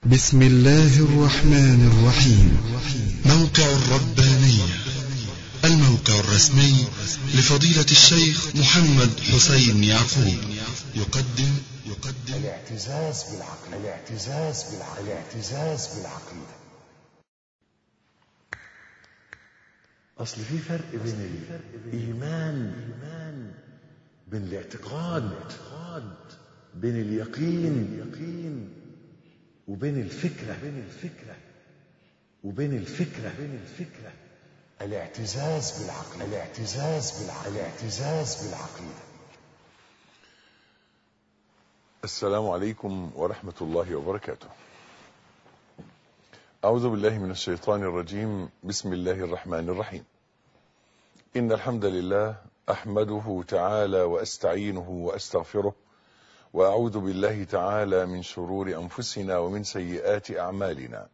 بسم الله الرحمن الرحيم. موقع الربانية، الموقع الرسمي لفضيلة الشيخ محمد حسين يعقوب، يقدم الاعتزاز بالعقيدة. أصل في فرق بين الإيمان، بين الاعتقاد، بين اليقين، وبين الفكرة، الاعتزاز بالعقيدة. السلام عليكم ورحمة الله وبركاته. أعوذ بالله من الشيطان الرجيم. بسم الله الرحمن الرحيم. إن الحمد لله أحمده تعالى وأستعينه وأستغفره، وأعوذ بالله تعالى من شرور أنفسنا ومن سيئات أعمالنا.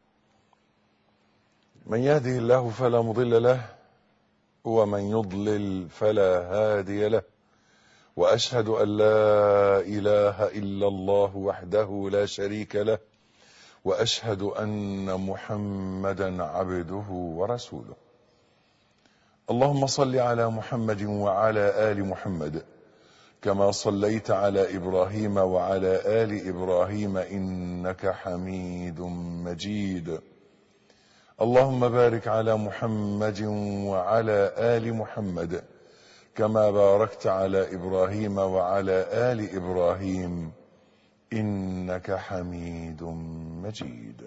من يهده الله فلا مضل له، ومن يضلل فلا هادي له، وأشهد أن لا إله إلا الله وحده لا شريك له، وأشهد أن محمدا عبده ورسوله. اللهم صل على محمد وعلى آل محمد كما صليت على إبراهيم وعلى آل إبراهيم إنك حميد مجيد. اللهم بارك على محمد وعلى آل محمد كما باركت على إبراهيم وعلى آل إبراهيم إنك حميد مجيد.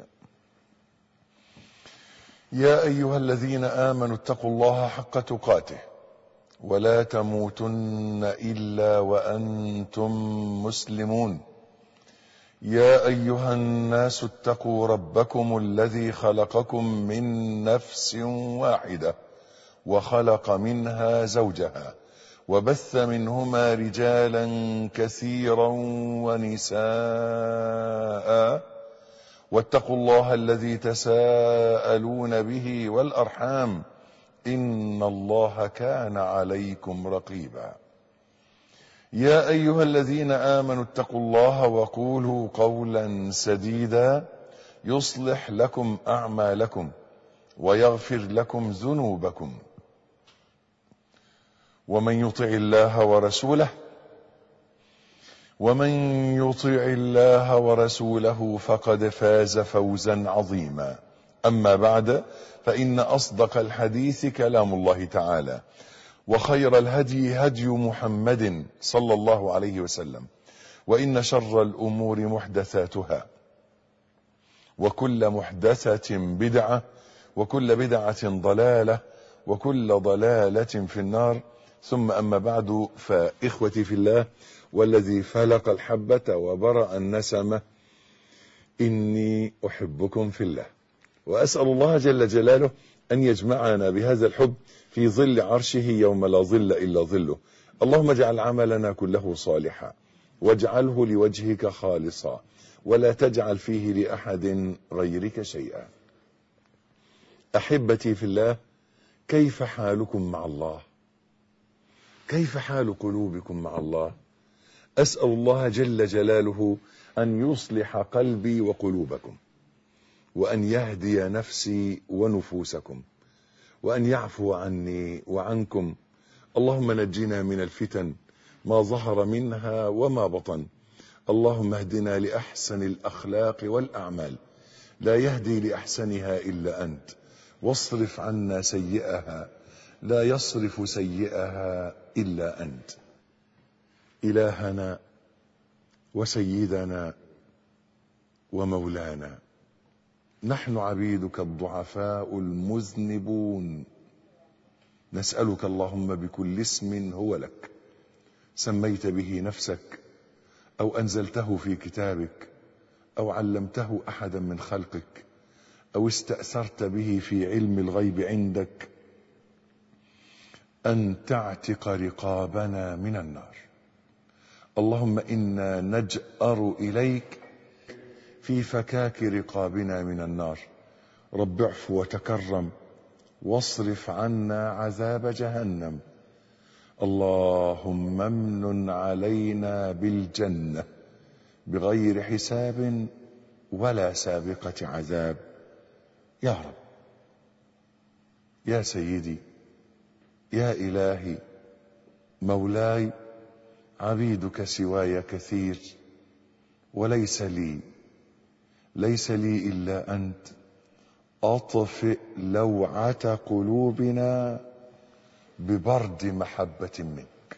يا أيها الذين آمنوا اتقوا الله حق تقاته ولا تموتن إلا وأنتم مسلمون. يا أيها الناس اتقوا ربكم الذي خلقكم من نفس واحدة وخلق منها زوجها وبث منهما رجالا كثيرا ونساء، واتقوا الله الذي تساءلون به والأرحام إن الله كان عليكم رقيبا. يا أيها الذين آمنوا اتقوا الله وقولوا قولا سديدا يصلح لكم أعمالكم ويغفر لكم ذنوبكم، ومن يطع الله ورسوله فقد فاز فوزا عظيما. أما بعد، فإن أصدق الحديث كلام الله تعالى، وخير الهدي هدي محمد صلى الله عليه وسلم، وإن شر الأمور محدثاتها، وكل محدثة بدعة، وكل بدعة ضلالة، وكل ضلالة في النار. ثم أما بعد، فإخوتي في الله والذي فلق الحبة وبرأ النسمة، إني أحبكم في الله، وأسأل الله جل جلاله أن يجمعنا بهذا الحب في ظل عرشه يوم لا ظل إلا ظله. اللهم اجعل عملنا كله صالحا، واجعله لوجهك خالصا، ولا تجعل فيه لأحد غيرك شيئا. أحبتي في الله، كيف حالكم مع الله؟ كيف حال قلوبكم مع الله؟ أسأل الله جل جلاله أن يصلح قلبي وقلوبكم، وأن يهدي نفسي ونفوسكم، وأن يعفو عني وعنكم. اللهم نجنا من الفتن ما ظهر منها وما بطن. اللهم اهدنا لأحسن الأخلاق والأعمال، لا يهدي لأحسنها إلا أنت، واصرف عنا سيئها، لا يصرف سيئها إلا أنت. إلهنا وسيدنا ومولانا، نحن عبيدك الضعفاء المذنبون، نسألك اللهم بكل اسم هو لك، سميت به نفسك أو أنزلته في كتابك أو علمته أحدا من خلقك أو استأثرت به في علم الغيب عندك، أن تعتق رقابنا من النار. اللهم إنا نجأر إليك في فكاك رقابنا من النار. رب اعفو وتكرم واصرف عنا عذاب جهنم. اللهم امن علينا بالجنة بغير حساب ولا سابقة عذاب. يا رب، يا سيدي، يا إلهي، مولاي، عبيدك سواي كثير، وليس لي إلا أنت. أطفئ لوعة قلوبنا ببرد محبة منك.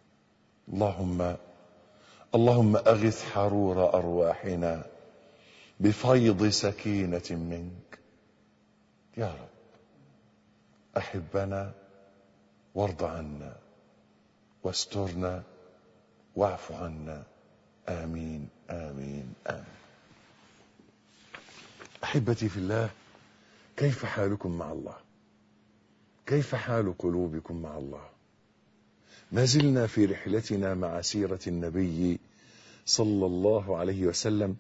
اللهم أغث حرور أرواحنا بفيض سكينة منك. يا رب، أحبنا وارض عنا واسترنا واعف عنا. آمين آمين آمين. أحبتي في الله، كيف حالكم مع الله؟ كيف حال قلوبكم مع الله؟ ما زلنا في رحلتنا مع سيرة النبي صلى الله عليه وسلم،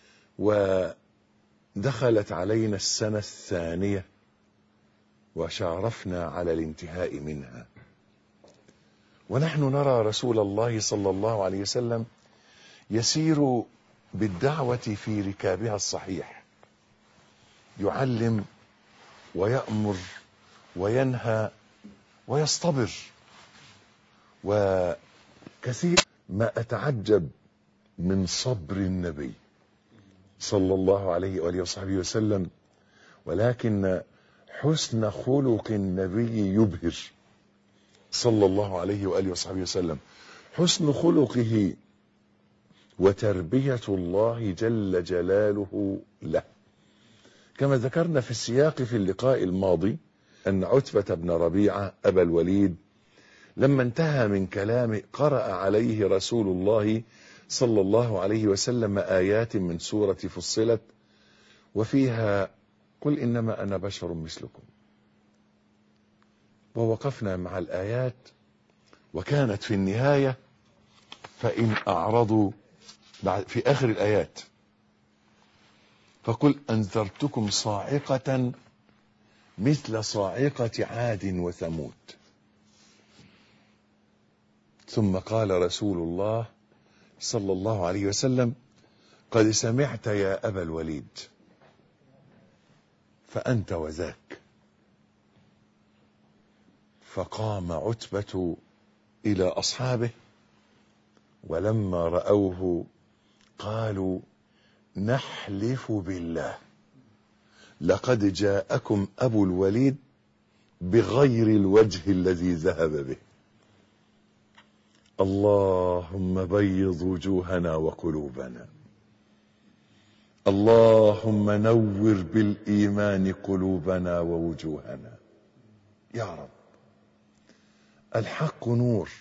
ودخلت علينا السنة الثانية وشارفنا على الانتهاء منها، ونحن نرى رسول الله صلى الله عليه وسلم يسير بالدعوة في ركابها الصحيح، يعلم ويأمر وينهى ويصطبر. وكثير ما أتعجب من صبر النبي صلى الله عليه وآله وصحبه وسلم، ولكن حسن خلق النبي يبهر صلى الله عليه وآله وصحبه وسلم. حسن خلقه وتربية الله جل جلاله له، كما ذكرنا في السياق في اللقاء الماضي أن عتبة بن ربيعة أبا الوليد لما انتهى من كلامه قرأ عليه رسول الله صلى الله عليه وسلم آيات من سورة فصلت، وفيها قل إنما أنا بشر مثلكم. ووقفنا مع الآيات، وكانت في النهاية فإن أعرضوا في آخر الآيات فقل أنذرتكم صاعقة مثل صاعقة عاد وثمود. ثم قال رسول الله صلى الله عليه وسلم قد سمعت يا أبا الوليد فأنت وذاك. فقام عتبة إلى أصحابه ولما رأوه قالوا نحلف بالله لقد جاءكم أبو الوليد بغير الوجه الذي ذهب به. اللهم بيض وجوهنا وقلوبنا، اللهم نور بالإيمان قلوبنا ووجوهنا يا رب. الحق نور،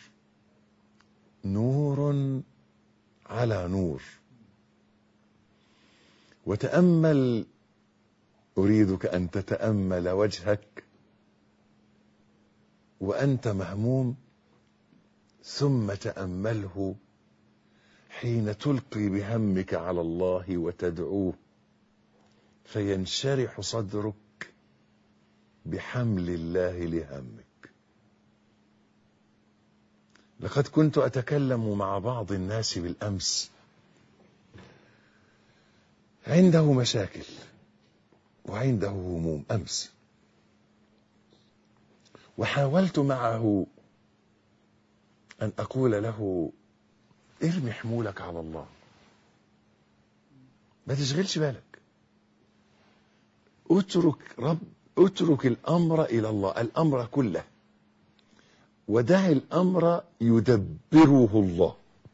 نور على نور. وتأمل، أريدك أن تتأمل وجهك وأنت مهموم، ثم تأمله حين تلقي بهمك على الله وتدعوه فينشرح صدرك بحمل الله لهمك. لقد كنت أتكلم مع بعض الناس بالأمس عنده مشاكل وعنده هموم أمس، وحاولت معه أن أقول له ارمي حمولك على الله، ما تشغلش بالك، اترك الأمر إلى الله، الأمر كله، ودع الأمر يدبره الله.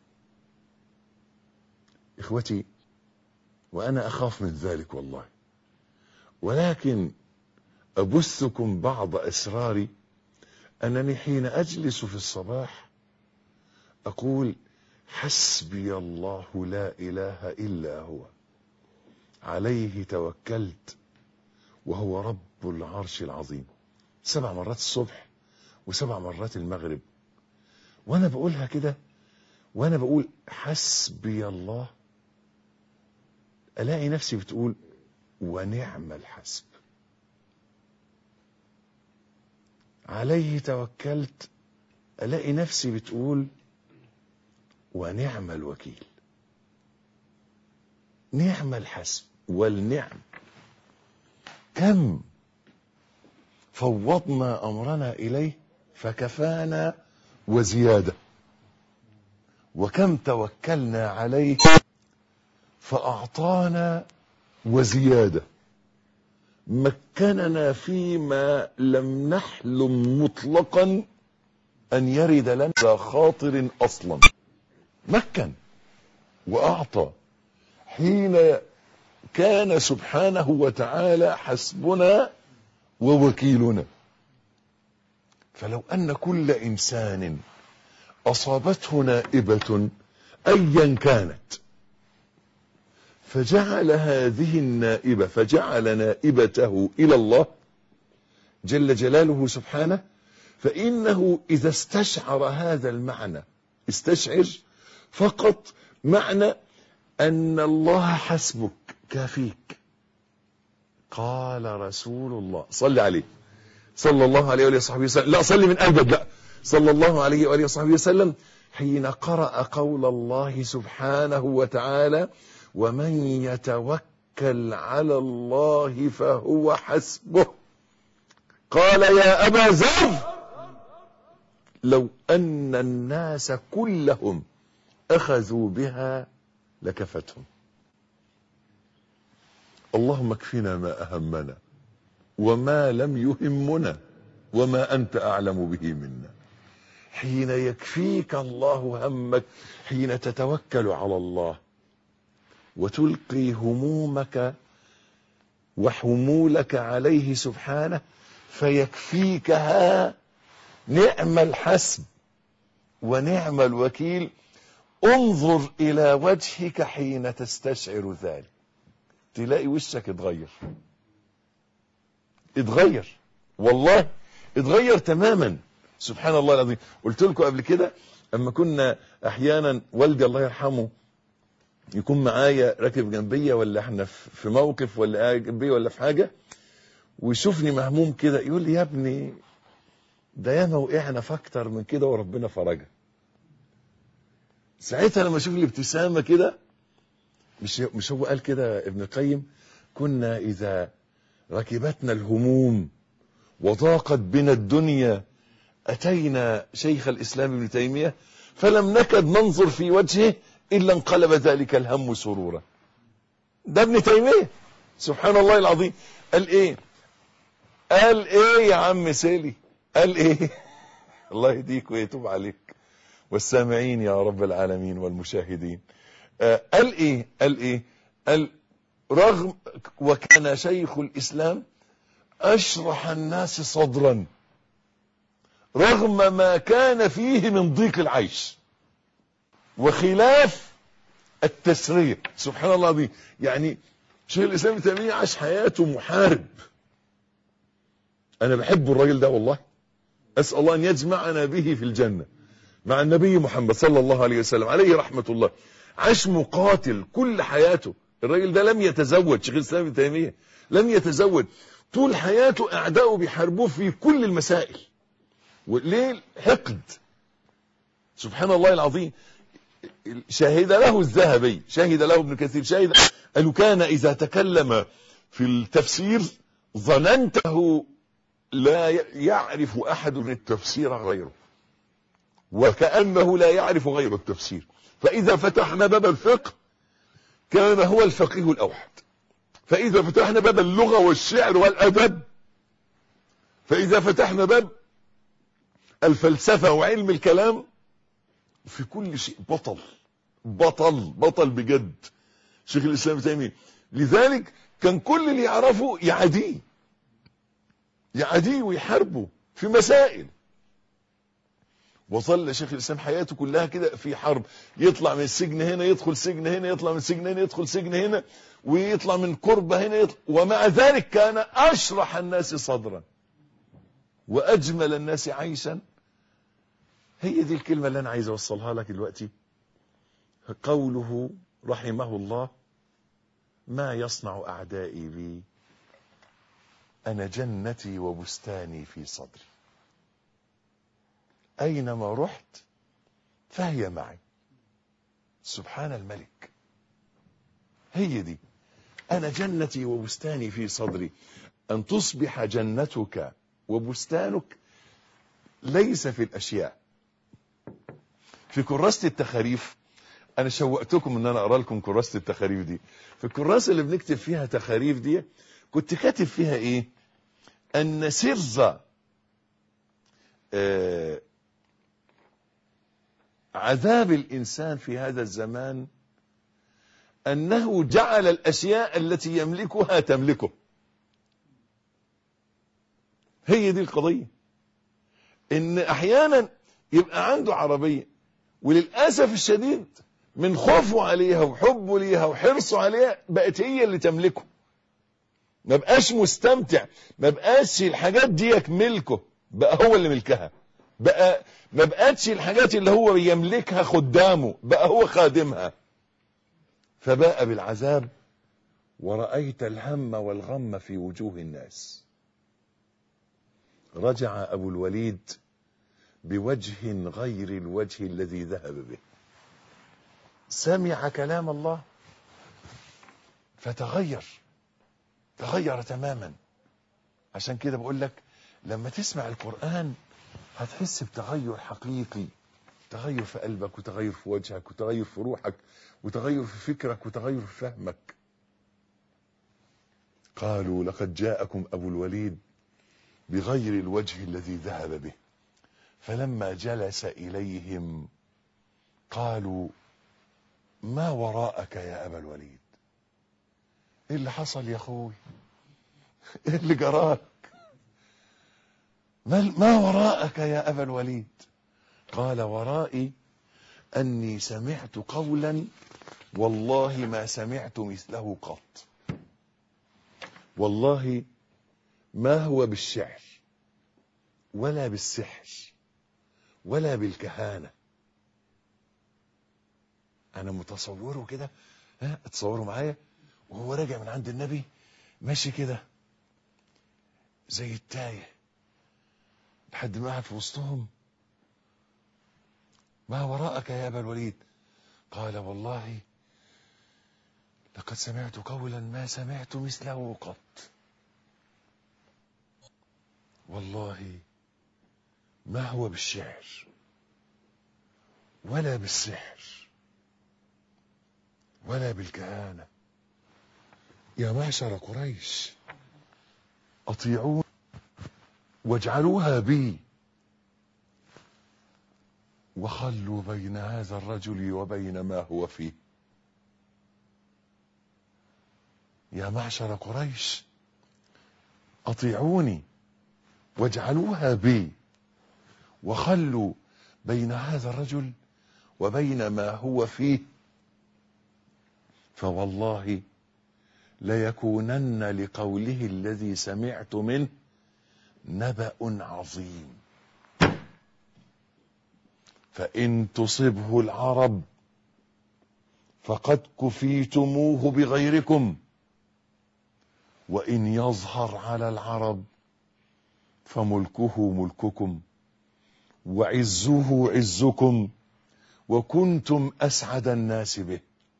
إخوتي، وأنا أخاف من ذلك والله، ولكن أبثكم بعض أسراري أنني حين أجلس في الصباح أقول حسبي الله لا إله إلا هو عليه توكلت وهو رب العرش العظيم. 7 مرات الصبح و7 مرات المغرب، وأنا بقولها كده وأنا بقول حسبي الله، ألاقي نفسي بتقول ونعم الحسب، عليه توكلت، ألاقي نفسي بتقول ونعم الوكيل. نعم الحسب والنعم. كم فوضنا أمرنا إليه فكفانا وزيادة، وكم توكلنا عليه فأعطانا وزيادة، مكننا فيما لم نحلم مطلقا أن يرد لنا خاطر أصلا. مكن وأعطى حين كان سبحانه وتعالى حسبنا ووكيلنا. فلو أن كل إنسان أصابته نائبة أيا كانت فجعل هذه النائبة، فجعل نائبته إلى الله جل جلاله سبحانه، فإنه إذا استشعر هذا المعنى، استشعر فقط معنى أن الله حسبك كافيك. قال رسول الله صلى عليه صلى الله عليه وآله وصحبه وسلم، لا صلي من قلبك بقى، صلى الله عليه وآله وصحبه وسلم، حين قرأ قول الله سبحانه وتعالى: ومن يتوكل على الله فهو حسبه، قال: يا أبا ذر لو أن الناس كلهم أخذوا بها لكفتهم. اللهم اكفنا ما أهمنا وما لم يهمنا وما أنت أعلم به منا. حين يكفيك الله همك، حين تتوكل على الله وتلقي همومك وحمولك عليه سبحانه فيكفيكها، نعم الحسب ونعم الوكيل. انظر إلى وجهك حين تستشعر ذلك، تلاقي وشك اتغير والله، اتغير تماما. سبحان الله العظيم. قلت لكم قبل كده اما كنا احيانا والدي الله يرحمه يكون معايا راكب جنبية، ولا احنا في موقف ولا قاعد جنبي ولا في حاجة، ويشوفني مهموم كده يقول لي: يا ابني ده ياما وقعنا في اكتر من كده وربنا فرجها. ساعتها لما اشوف الابتسامة كده، مش هو قال كده ابن القيم: كنا اذا ركبتنا الهموم وضاقت بنا الدنيا أتينا شيخ الإسلام ابن تيمية فلم نكد ننظر في وجهه إلا انقلب ذلك الهم سرورا. ده ابن تيمية سبحان الله العظيم. قال إيه يا عم سيلي؟ قال إيه؟ الله يهديك ويتوب عليك والسامعين يا رب العالمين والمشاهدين. قال قال رغم وكان شيخ الإسلام أشرح الناس صدرا رغم ما كان فيه من ضيق العيش وخلاف التسرية. سبحان الله العظيم. يعني شيخ الإسلام ابن تيمية عاش حياته محارب. أنا بحب الراجل ده والله، أسأل الله أن يجمعنا به في الجنة مع النبي محمد صلى الله عليه وسلم عليه رحمة الله. عاش مقاتل كل حياته. الراجل ده لم يتزوج، شيخ الإسلام ابن تيمية لم يتزوج، طول حياته أعداؤه بيحاربوه في كل المسائل. وليه؟ حقد. سبحان الله العظيم. شهد له الذهبي، شهد له ابن كثير، شهد أنه كان إذا تكلم في التفسير ظننته لا يعرف أحد من التفسير غيره، وكأنه لا يعرف غير التفسير. فإذا فتحنا باب الفقه كان هو الفقيه الأوحد، فإذا فتحنا باب اللغة والشعر والأدب، فإذا فتحنا باب الفلسفة وعلم الكلام، في كل شيء بطل بجد شيخ الإسلام ابن تيمية. لذلك كان كل اللي يعرفه يعاديه ويحاربه في مسائل. وظل شيخ الإسلام حياته كلها كده في حرب، يطلع من السجن هنا يدخل سجن هنا، يطلع من السجن هنا يدخل سجن هنا، ويطلع من كربة هنا ومع ذلك كان أشرح الناس صدرا وأجمل الناس عيشا. هي دي الكلمة اللي أنا عايز أوصلها لك دلوقتي. قوله رحمه الله: ما يصنع أعدائي بي، أنا جنتي وبستاني في صدري، أينما رحت فهي معي. سبحان الملك. هي دي. أنا جنتي وبستاني في صدري. أن تصبح جنتك وبستانك ليس في الأشياء. في كراسة التخاريف، أنا شوقتكم أن أنا أقرأ لكم كراسة التخاريف دي. في الكراسة اللي بنكتب فيها تخاريف دي كنت كاتب فيها إيه؟ أن سر عذاب الإنسان في هذا الزمان أنه جعل الأشياء التي يملكها تملكه. هي دي القضية. إن أحيانا يبقى عنده عربية، وللأسف الشديد من خوفه عليها وحبه ليها وحرصه عليها بقت هي اللي تملكه. ما بقاش مستمتع، ما بقاش الحاجات دي ملكه، بقى هو اللي ملكها. بقى ما بقتش الحاجات اللي هو يملكها خدامه، بقى هو خادمها. فباء بالعذاب ورأيت الهم والغم في وجوه الناس. رجع أبو الوليد بوجه غير الوجه الذي ذهب به. سمع كلام الله فتغير تماما. عشان كده بقول لك لما تسمع القرآن هتحس بتغير حقيقي، تغير في قلبك وتغير في وجهك وتغير في روحك وتغير في فكرك وتغير في فهمك. قالوا لقد جاءكم أبو الوليد بغير الوجه الذي ذهب به. فلما جلس إليهم قالوا ما وراءك يا أبا الوليد؟ ايه اللي حصل يا اخوي؟ ايه اللي جراك؟ ما وراءك يا أبا الوليد؟ قال ورائي أني سمعت قولا والله ما سمعت مثله قط. والله ما هو بالشعر ولا بالسحر ولا بالكهانة. أنا متصوره كده، اتصوروا معايا وهو راجع من عند النبي ماشي كده زي التايه لحد ما قعد في وسطهم. ما وراءك يا أبا الوليد؟ قال والله لقد سمعت قولا ما سمعت مثله قط. والله ما هو بالشعر ولا بالسحر ولا بالكهانة. يا معشر قريش أطيعون واجعلوها بي وخلوا بين هذا الرجل وبين ما هو فيه. يا معشر قريش أطيعوني واجعلوها بي وخلوا بين هذا الرجل وبين ما هو فيه، فوالله ليكونن لقوله الذي سمعت منه نبأ عظيم. فإن تصبه العرب فقد كفيتموه بغيركم، وإن يظهر على العرب فملكه ملككم وعزه عزكم وكنتم أسعد الناس به.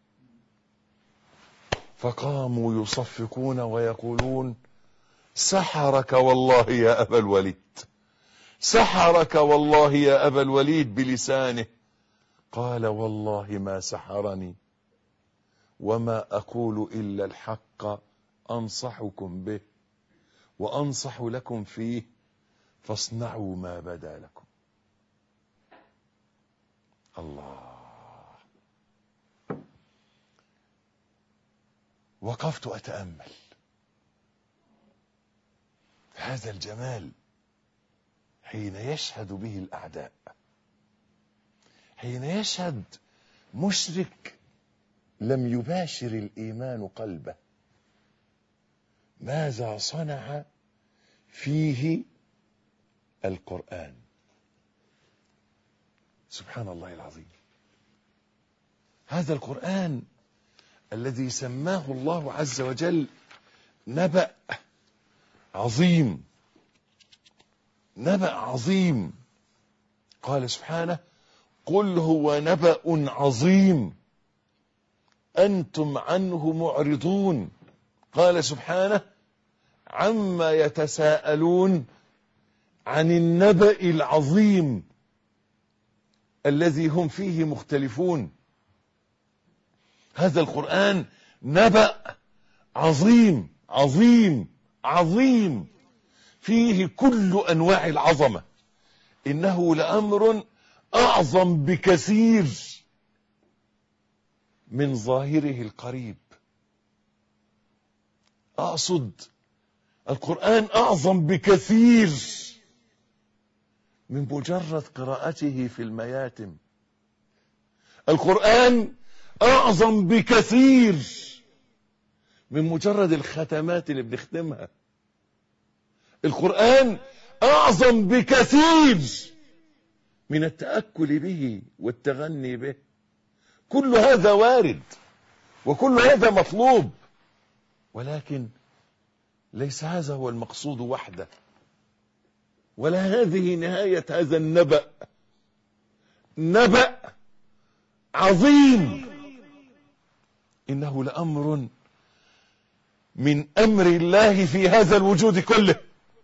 فقاموا يصفقون ويقولون سحرك والله يا أبا الوليد، سحرك والله يا أبا الوليد بلسانه. قال والله ما سحرني وما أقول إلا الحق أنصحكم به وأنصح لكم فيه فاصنعوا ما بدا لكم. الله. وقفت أتأمل هذا الجمال حين يشهد به الأعداء، حين يشهد مشرك لم يباشر الإيمان قلبه ماذا صنع فيه القرآن. سبحان الله العظيم. هذا القرآن الذي سماه الله عز وجل نبأ عظيم، نبأ عظيم. قال سبحانه قل هو نبأ عظيم أنتم عنه معرضون. قال سبحانه عما يتساءلون عن النبأ العظيم الذي هم فيه مختلفون. هذا القرآن نبأ عظيم عظيم عظيم، فيه كل أنواع العظمة. إنه لأمر أعظم بكثير من ظاهره القريب. أقصد القرآن أعظم بكثير من مجرد قراءته في المياتم. القرآن أعظم بكثير من مجرد الختمات اللي بنختمها. القرآن أعظم بكثير من التأكل به والتغني به. كل هذا وارد وكل هذا مطلوب، ولكن ليس هذا هو المقصود وحده، ولا هذه نهاية هذا النبأ. نبأ عظيم، إنه لأمر من أمر الله في هذا الوجود كله،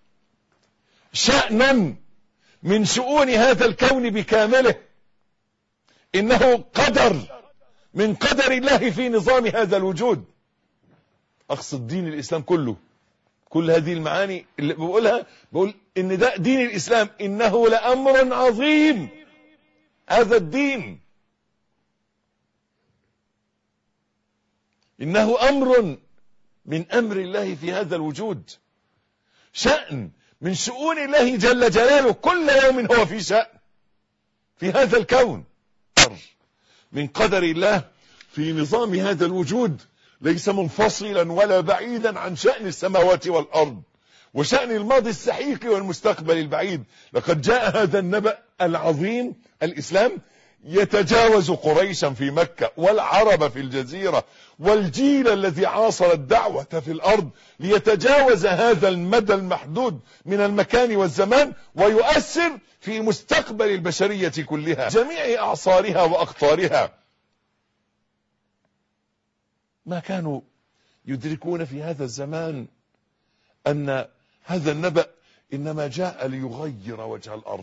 شأنا من شؤون هذا الكون بكامله. إنه قدر من قدر الله في نظام هذا الوجود. أقصد دين الإسلام كله. كل هذه المعاني اللي بقولها بقول إن ده دين الإسلام. إنه لأمر عظيم. هذا الدين إنه أمر من أمر الله في هذا الوجود، شأن من شؤون الله جل جلاله. كل يوم هو في شأن في هذا الكون، من قدر الله في نظام هذا الوجود، ليس منفصلا ولا بعيدا عن شأن السماوات والأرض وشأن الماضي السحيق والمستقبل البعيد. لقد جاء هذا النبأ العظيم الإسلام يتجاوز قريشا في مكة والعرب في الجزيرة والجيل الذي عاصر الدعوة في الأرض، ليتجاوز هذا المدى المحدود من المكان والزمان ويؤثر في مستقبل البشرية كلها جميع أعصارها وأقطارها. ما كانوا يدركون في هذا الزمان أن هذا النبأ إنما جاء ليغير وجه الأرض.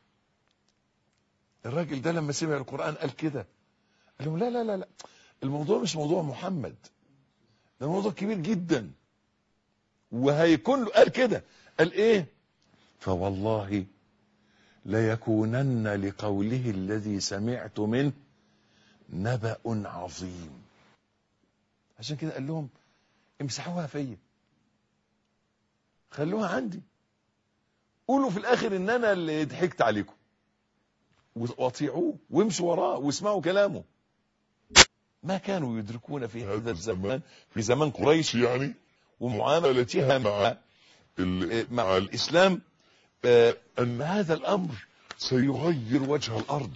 الراجل ده لما سمع القرآن قال كده، قال لهم لا لا لا لا، الموضوع مش موضوع محمد، ده موضوع كبير جدا وهيكون له. قال كده، قال ايه؟ فوالله ليكونن لقوله الذي سمعت منه نبأ عظيم. عشان كده قال لهم امسحوها فيا، خلوها عندي، قولوا في الاخر ان انا اللي ضحكت عليكم، واطيعوه وامشوا وراه واسمعوا كلامه. ما كانوا يدركون في هذا الزمان، في زمان قريش يعني ومعاملتها مع الإسلام، أن هذا الأمر سيغير وجه الأرض،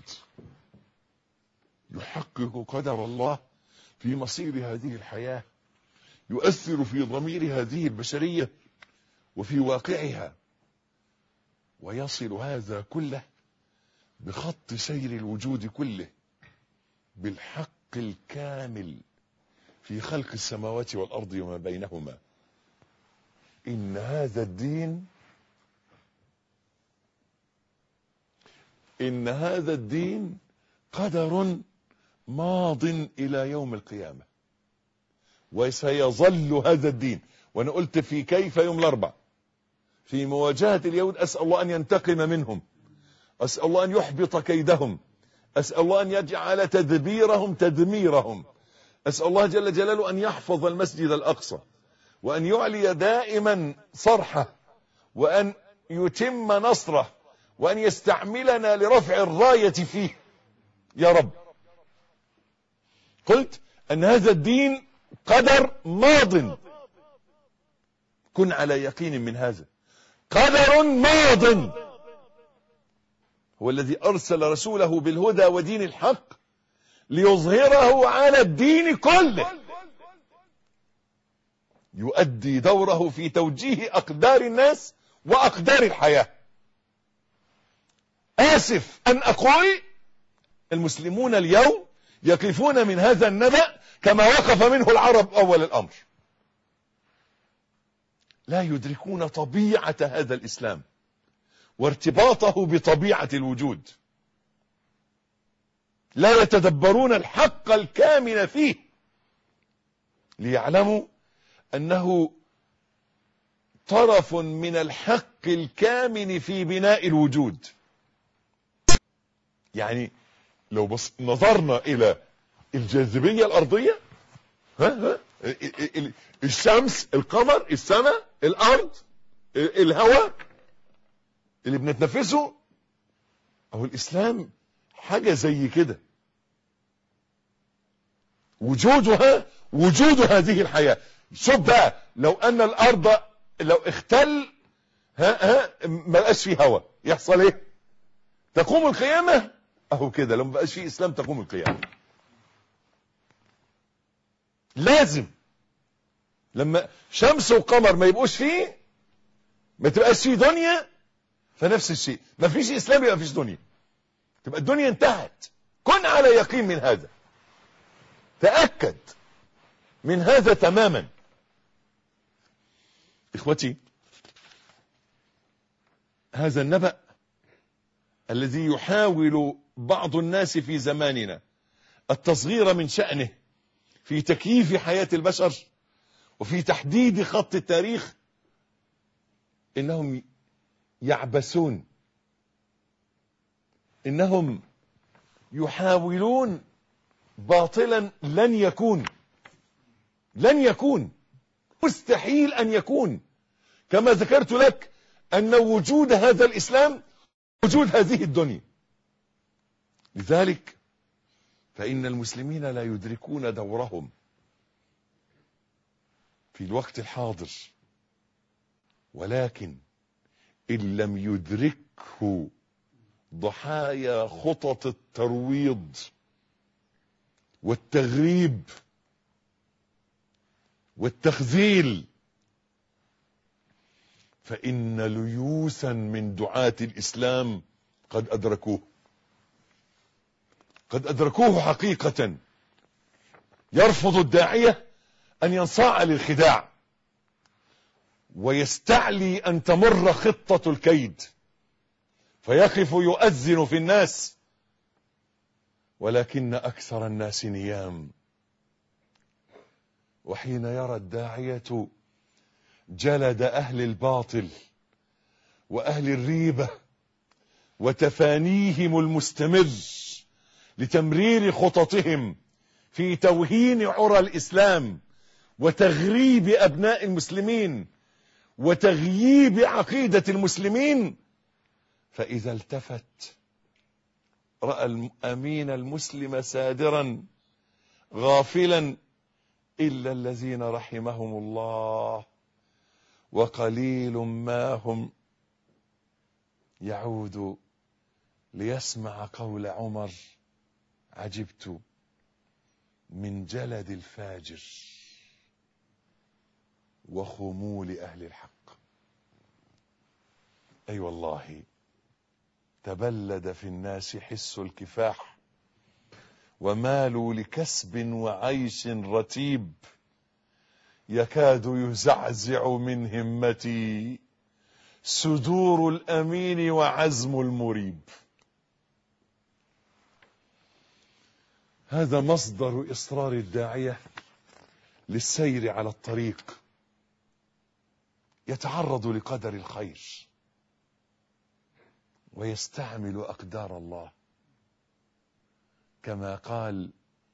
يحقق قدر الله في مصير هذه الحياة، يؤثر في ضمير هذه البشرية وفي واقعها، ويصل هذا كله بخط سير الوجود كله بالحق الكامل في خلق السماوات والأرض وما بينهما. إن هذا الدين قدر ماض إلى يوم القيامة، وسيظل هذا الدين. وأنا قلت في كيف يوم الأربع في مواجهة اليهود، أسأل الله أن ينتقم منهم، أسأل الله أن يحبط كيدهم، أسأل الله أن يجعل تدبيرهم تدميرهم، أسأل الله جل جلاله أن يحفظ المسجد الأقصى، وأن يعلي دائما صرحه، وأن يتم نصره، وأن يستعملنا لرفع الراية فيه يا رب. قلت أن هذا الدين قدر ماض، كن على يقين من هذا، قدر ماض. هو الذي أرسل رسوله بالهدى ودين الحق ليظهره على الدين كله، يؤدي دوره في توجيه أقدار الناس وأقدار الحياة. آسف أن أقول المسلمون اليوم يقفون من هذا النبأ كما وقف منه العرب أول الأمر. لا يدركون طبيعة هذا الإسلام وارتباطه بطبيعة الوجود، لا يتدبرون الحق الكامن فيه ليعلموا أنه طرف من الحق الكامن في بناء الوجود. يعني لو نظرنا إلى الجاذبية الأرضية، الشمس، القمر، السماء، الأرض، الهواء اللي بنتنفسه، أو الإسلام حاجة زي كده، وجود هذه الحياة. شوف بقى، لو أن الأرض لو اختل ما بقاش فيه هواء، يحصل ايه؟ تقوم القيامة. اهو كده، لو ما بقاش فيه إسلام تقوم القيامة. لازم لما شمس وقمر ما يبقوش فيه، ما تبقاش فيه دنيا، فنفس الشيء ما فيش إسلام يبقى فيش دنيا، تبقى الدنيا انتهت. كن على يقين من هذا، تأكد من هذا تماما. إخوتي، هذا النبأ الذي يحاول بعض الناس في زماننا التصغير من شأنه في تكييف حياة البشر وفي تحديد خط التاريخ، إنهم يعبثون، إنهم يحاولون باطلا لن يكون، مستحيل أن يكون. كما ذكرت لك أن وجود هذا الإسلام وجود هذه الدنيا. لذلك فإن المسلمين لا يدركون دورهم في الوقت الحاضر، ولكن إن لم يدركه ضحايا خطط الترويض والتغريب والتخذيل، فإن ليوسا من دعاة الإسلام قد أدركوه حقيقة. يرفض الداعية أن ينصاع للخداع، ويستعلي أن تمر خطة الكيد، فيقف يؤذن في الناس، ولكن أكثر الناس نيام. وحين يرى الداعية جلد أهل الباطل وأهل الريبة وتفانيهم المستمر لتمرير خططهم في توهين عرى الإسلام وتغريب أبناء المسلمين وتغييب عقيدة المسلمين، فإذا التفت رأى الأمين المسلم سادرا غافلا إلا الذين رحمهم الله، وقليل ما هم يعود ليسمع قول عمر: عجبت من جلد الفاجر وخمول أهل الحق. أي والله تبلد في الناس حس الكفاح، ومالوا لكسب وعيش رتيب، يكاد يزعزع من همتي صدور الأمين وعزم المريب. هذا مصدر إصرار الداعية للسير على الطريق، يتعرض لقدر الخير ويستعمل أقدار الله، كما قال: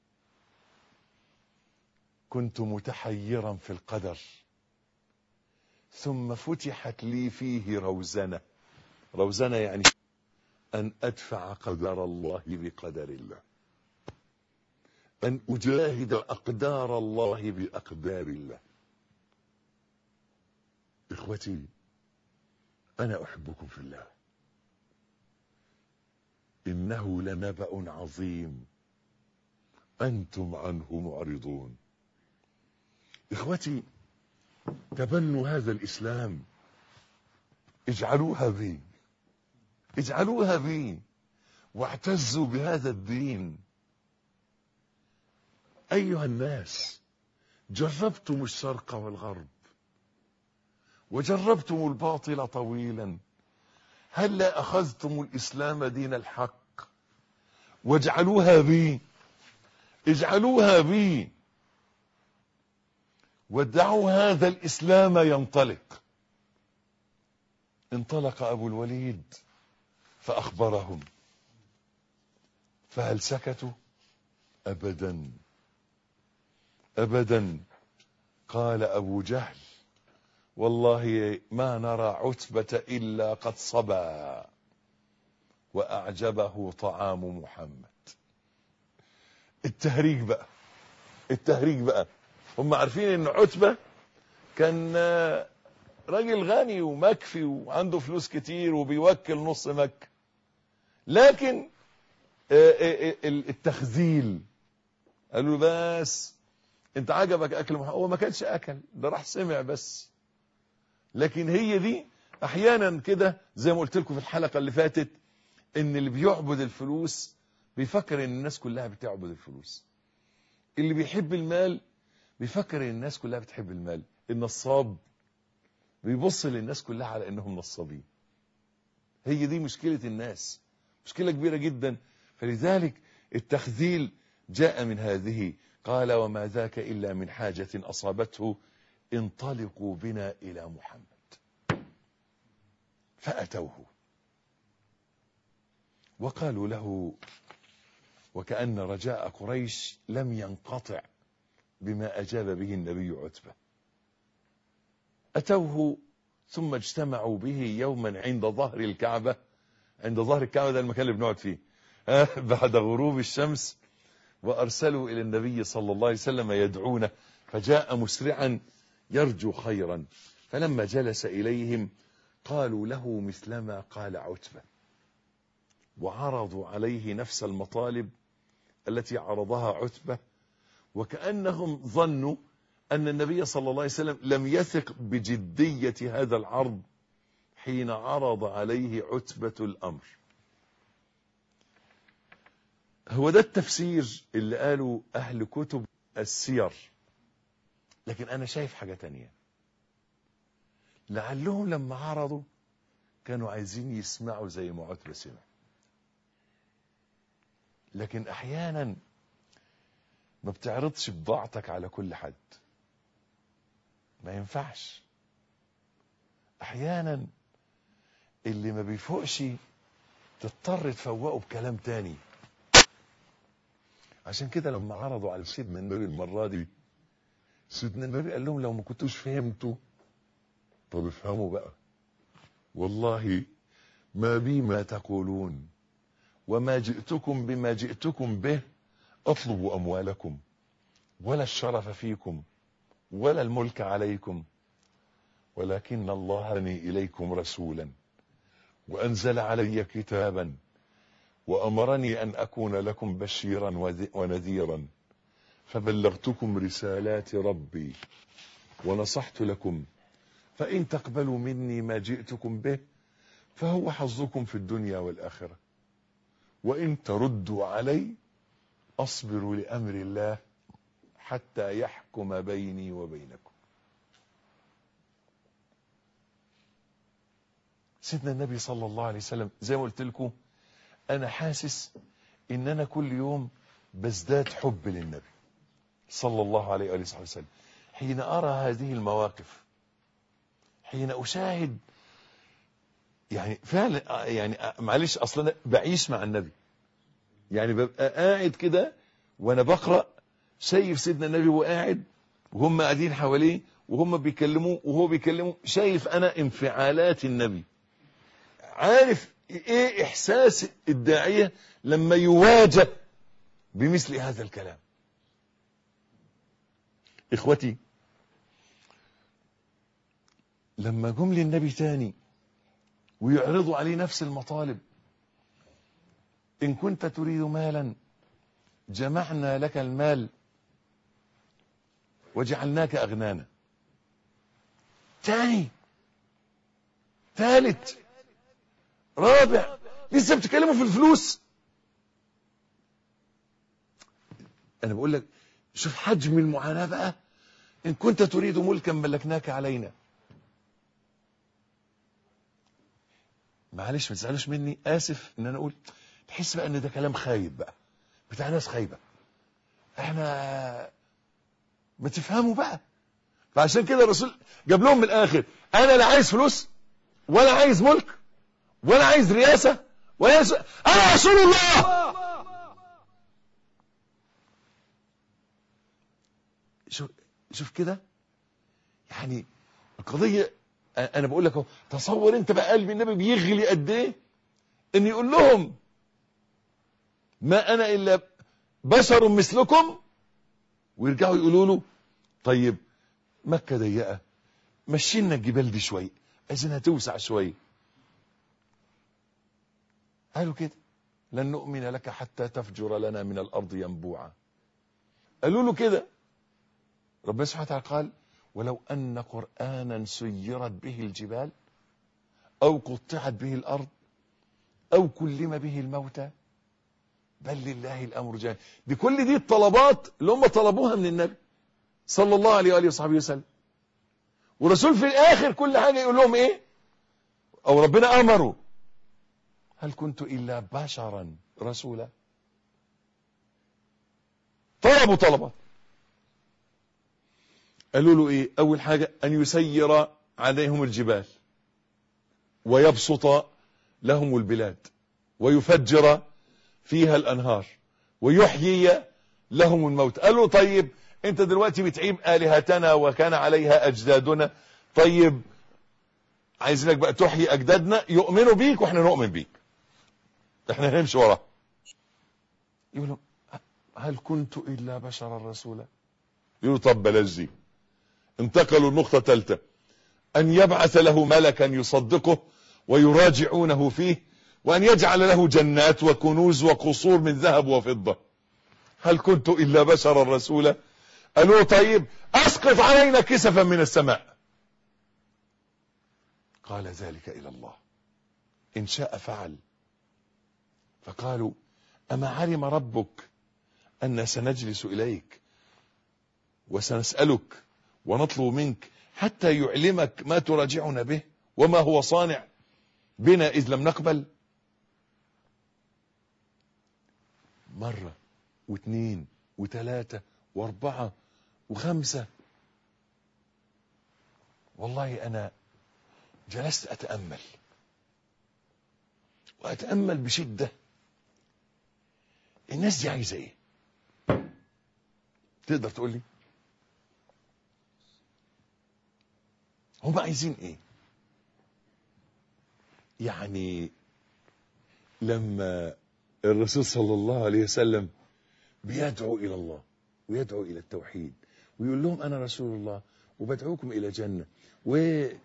كنت متحيرا في القدر ثم فتحت لي فيه روزنة يعني أن أدفع قدر الله بقدر الله، أن أجاهد أقدار الله بأقدار الله. إخوتي، أنا أحبكم في الله، إنه لنبأ عظيم أنتم عنه معرضون. إخوتي، تبنوا هذا الإسلام، اجعلوها بي واعتزوا بهذا الدين. أيها الناس، جربتم الشرق والغرب وجربتم الباطل طويلا، هلا أخذتم الإسلام دين الحق واجعلوها بي، اجعلوها بي، ودعوا هذا الإسلام ينطلق. انطلق أبو الوليد فأخبرهم، فهل سكتوا؟ أبدا أبدا. قال أبو جهل: والله ما نرى عتبة إلا قد صبا وأعجبه طعام محمد. التهريج بقى، التهريج بقى. هم عارفين ان عتبة كان راجل غني ومكفي وعنده فلوس كتير وبيوكل نص مكة، لكن التخذيل قالوا له بس انت عجبك اكل محمد. هو ما كانش اكل، ده راح سمع بس. لكن هي دي احيانا كده زي ما قلت لكم في الحلقة اللي فاتت، ان اللي بيعبد الفلوس بيفكر ان الناس كلها بتعبد الفلوس. اللي بيحب المال بيفكر ان الناس كلها بتحب المال. النصاب بيبص للناس كلها على انهم نصابين. هي دي مشكلة الناس، مشكلة كبيرة جدا. فلذلك التخذيل جاء من هذه. قال: وما ذاك إلا من حاجة أصابته، انطلقوا بنا إلى محمد. فأتوه وقالوا له، وكأن رجاء قريش لم ينقطع بما أجاب به النبي عتبة. أتوه ثم اجتمعوا به يوما عند ظهر الكعبة. عند ظهر الكعبة ده المكان اللي بنقعد فيه بعد غروب الشمس. وأرسلوا إلى النبي صلى الله عليه وسلم يدعونه، فجاء مسرعا يرجو خيرا. فلما جلس إليهم قالوا له مثلما قال عتبة، وعرضوا عليه نفس المطالب التي عرضها عتبة، وكأنهم ظنوا أن النبي صلى الله عليه وسلم لم يثق بجدية هذا العرض حين عرض عليه عتبة الأمر. هو ده التفسير اللي قالوا أهل كتب السير. لكن أنا شايف حاجة تانية. لعلهم لما عرضوا كانوا عايزين يسمعوا زي ما عتبة سمع. لكن أحيانا ما بتعرضش بضاعتك على كل حد، ما ينفعش. أحيانا اللي ما بيفوقش تضطر تفوقه بكلام تاني. عشان كده لما عرضوا على سيدنا النبي المرة دي، سيدنا النبي قال لهم: لو ما كنتوش فهمتوا طب افهموا بقى، والله ما بي ما تقولون، وما جئتكم بما جئتكم به اطلب اموالكم ولا الشرف فيكم ولا الملك عليكم، ولكن الله أرسلني إليكم رسولا وأنزل علي كتابا وأمرني أن أكون لكم بشيرا ونذيرا، فبلغتكم رسالات ربي ونصحت لكم، فإن تقبلوا مني ما جئتكم به فهو حظكم في الدنيا والآخرة، وإن تردوا علي أصبر لأمر الله حتى يحكم بيني وبينكم. سيدنا النبي صلى الله عليه وسلم زي ما قلت لكم، أنا حاسس إن أنا كل يوم بزداد حب للنبي صلى الله عليه وآله وسلم حين أرى هذه المواقف، حين أشاهد. يعني فعلا، يعني معلش أصلا بعيش مع النبي، يعني ببقى قاعد كده وأنا بقرأ شايف سيدنا النبي وقاعد وهم قاعدين حواليه وهم بيكلموه وهو بيكلمه، شايف أنا انفعالات النبي، عارف إيه إحساس الداعية لما يواجه بمثل هذا الكلام. إخوتي، لما جم للنبي تاني ويعرضوا عليه نفس المطالب، إن كنت تريد مالا جمعنا لك المال وجعلناك أغنانا. تاني، ثالث، رابع، لسه بتكلموا في الفلوس. أنا بقول لك شوف حجم المعاناة بقى. إن كنت تريد ملكا ملكناك علينا. معلش ما تزعلوش مني، آسف إن أنا أقول، تحس بقى إن ده كلام خايب بقى بتاع ناس خايبة. إحنا ما تفهموا بقى. فعشان كده الرسول جاب لهم من الآخر: أنا لا عايز فلوس ولا عايز ملك ولا عايز رئاسة ولا عايز، أنا رسول الله. شوف كده، يعني القضية أنا بقول لك، تصور أنت بقى قلب النبي بيغلي قد إيه إن يقول لهم: ما أنا إلا بشر مثلكم، ويرجعوا يقولوا له: طيب مكة ضيقة، مشينا الجبال دي شوية، عايزينها توسع شوية. قالوا كده: لن نؤمن لك حتى تفجر لنا من الأرض ينبوعا. قالوا له كده. ربنا سبحانه وتعالى قال: ولو أن قرآنا سيرت به الجبال أو قطعت به الأرض أو كلم به الموتى بل لله الأمر جميعا. دي كل دي الطلبات اللي هم طلبوها من النبي صلى الله عليه وآله وصحبه وسلم. ورسول في الآخر كل حاجة يقول لهم إيه؟ أو ربنا أمره: هل كنت إلا بشرا رسولا. طلبوا طلبات. قالوا له إيه؟ أول حاجة أن يسير عليهم الجبال ويبسط لهم البلاد ويفجر فيها الأنهار ويحيي لهم الموت. قالوا: طيب انت دلوقتي بتعيب آلهتنا وكان عليها أجدادنا، طيب عايزينك بقى تحيي أجدادنا يؤمنوا بيك واحنا نؤمن بيك، احنا هنمشي وراه. يقولوا: هل كنت إلا بشرا رسولا. يقولوا: طب بلاش دي. انتقلوا النقطة الثالثة: أن يبعث له ملكا يصدقه ويراجعونه فيه، وأن يجعل له جنات وكنوز وقصور من ذهب وفضة. هل كنت إلا بشرا رسولا. قالوا: طيب أسقط علينا كسفا من السماء. قال: ذلك إلى الله، إن شاء فعل. فقالوا: أما علم ربك أن سنجلس إليك وسنسألك ونطلب منك حتى يعلمك ما تراجعنا به وما هو صانع بنا إذ لم نقبل. مرة واثنين وثلاثة واربعة وخمسة. والله أنا جلست أتأمل وأتأمل بشدة، الناس دي عايزة إيه؟ تقدر تقول لي هم عايزين إيه؟ يعني لما الرسول صلى الله عليه وسلم بيدعو إلى الله ويدعو إلى التوحيد ويقول لهم: أنا رسول الله وبدعوكم إلى جنة، والرسول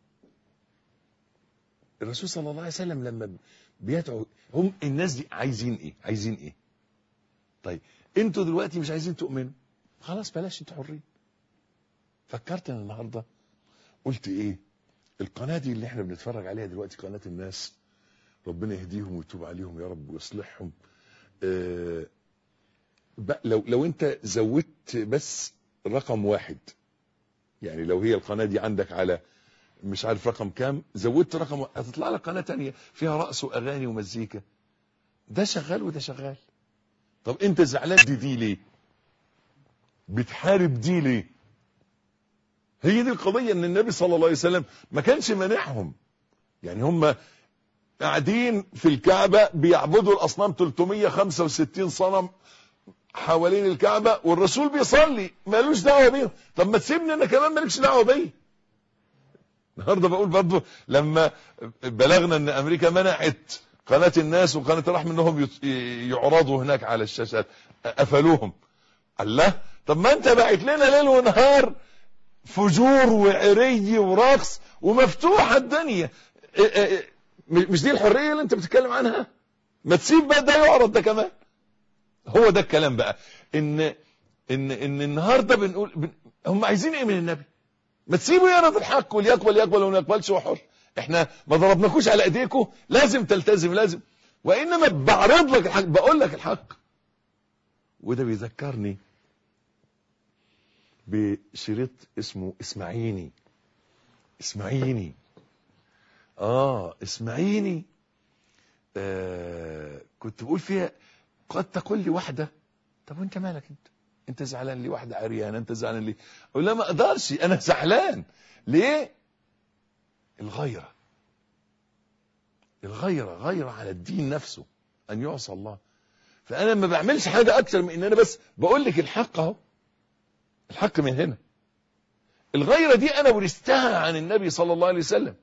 صلى الله عليه وسلم لما بيدعو، هم الناس دي عايزين إيه؟ عايزين إيه؟ طيب انتوا دلوقتي مش عايزين تؤمنوا، خلاص بلاش، انتوا حرين. فكرت أنا النهاردة قلت إيه؟ القناة دي اللي احنا بنتفرج عليها دلوقتي قناة الناس، ربنا يهديهم ويتوب عليهم يا رب ويصلحهم. لو انت زودت بس رقم واحد، يعني لو هي القناة دي عندك على مش عارف رقم كام، زودت رقم واحد هتطلع لك قناة تانية فيها رقص واغاني ومزيكا، ده شغال وده شغال. طب انت زعلان دي ليه؟ بتحارب دي ليه؟ هي دي القضية، ان النبي صلى الله عليه وسلم ما كانش مانعهم. يعني هم قاعدين في الكعبة بيعبدوا الأصنام 365 صنم حوالين الكعبة، والرسول بيصلي مالوش دعوة بيهم. طب ما تسيبني انا كمان مالكش دعوة بيا. النهارده بقول برضو لما بلغنا ان امريكا منعت قناة الناس وقناة الرحمة انهم يعرضوا هناك على الشاشات، قفلوهم. الله، طب ما انت باعت لنا ليل ونهار فجور وعري ورقص ومفتوحة الدنيا، مش دي الحرية اللي انت بتتكلم عنها؟ ما تسيب بقى ده يعرض ده كمان. هو ده الكلام بقى، ان النهارده بنقول هم عايزين ايه من النبي؟ ما تسيبوا يعرض الحق، واللي يقبل يقبل وما يقبلش هو حر. احنا ما ضربناكوش على ايديكم، لازم تلتزم، لازم، وانما بعرض لك الحق، بقول لك الحق. وده بيذكرني بشريط اسمه اسمعيني. اسمعيني كنت بقول فيها قد تقول لي واحدة طب وانت مالك انت زعلان لي؟ واحدة عريانة انت زعلان لي؟ اقول لا ما اقدرش، انا زعلان ليه؟ الغيرة على الدين نفسه، ان يعصى الله. فانا ما بعملش حاجة اكتر من ان انا بس بقول لك الحق اهو، الحق من هنا. الغيرة دي انا ورثتها عن النبي صلى الله عليه وسلم.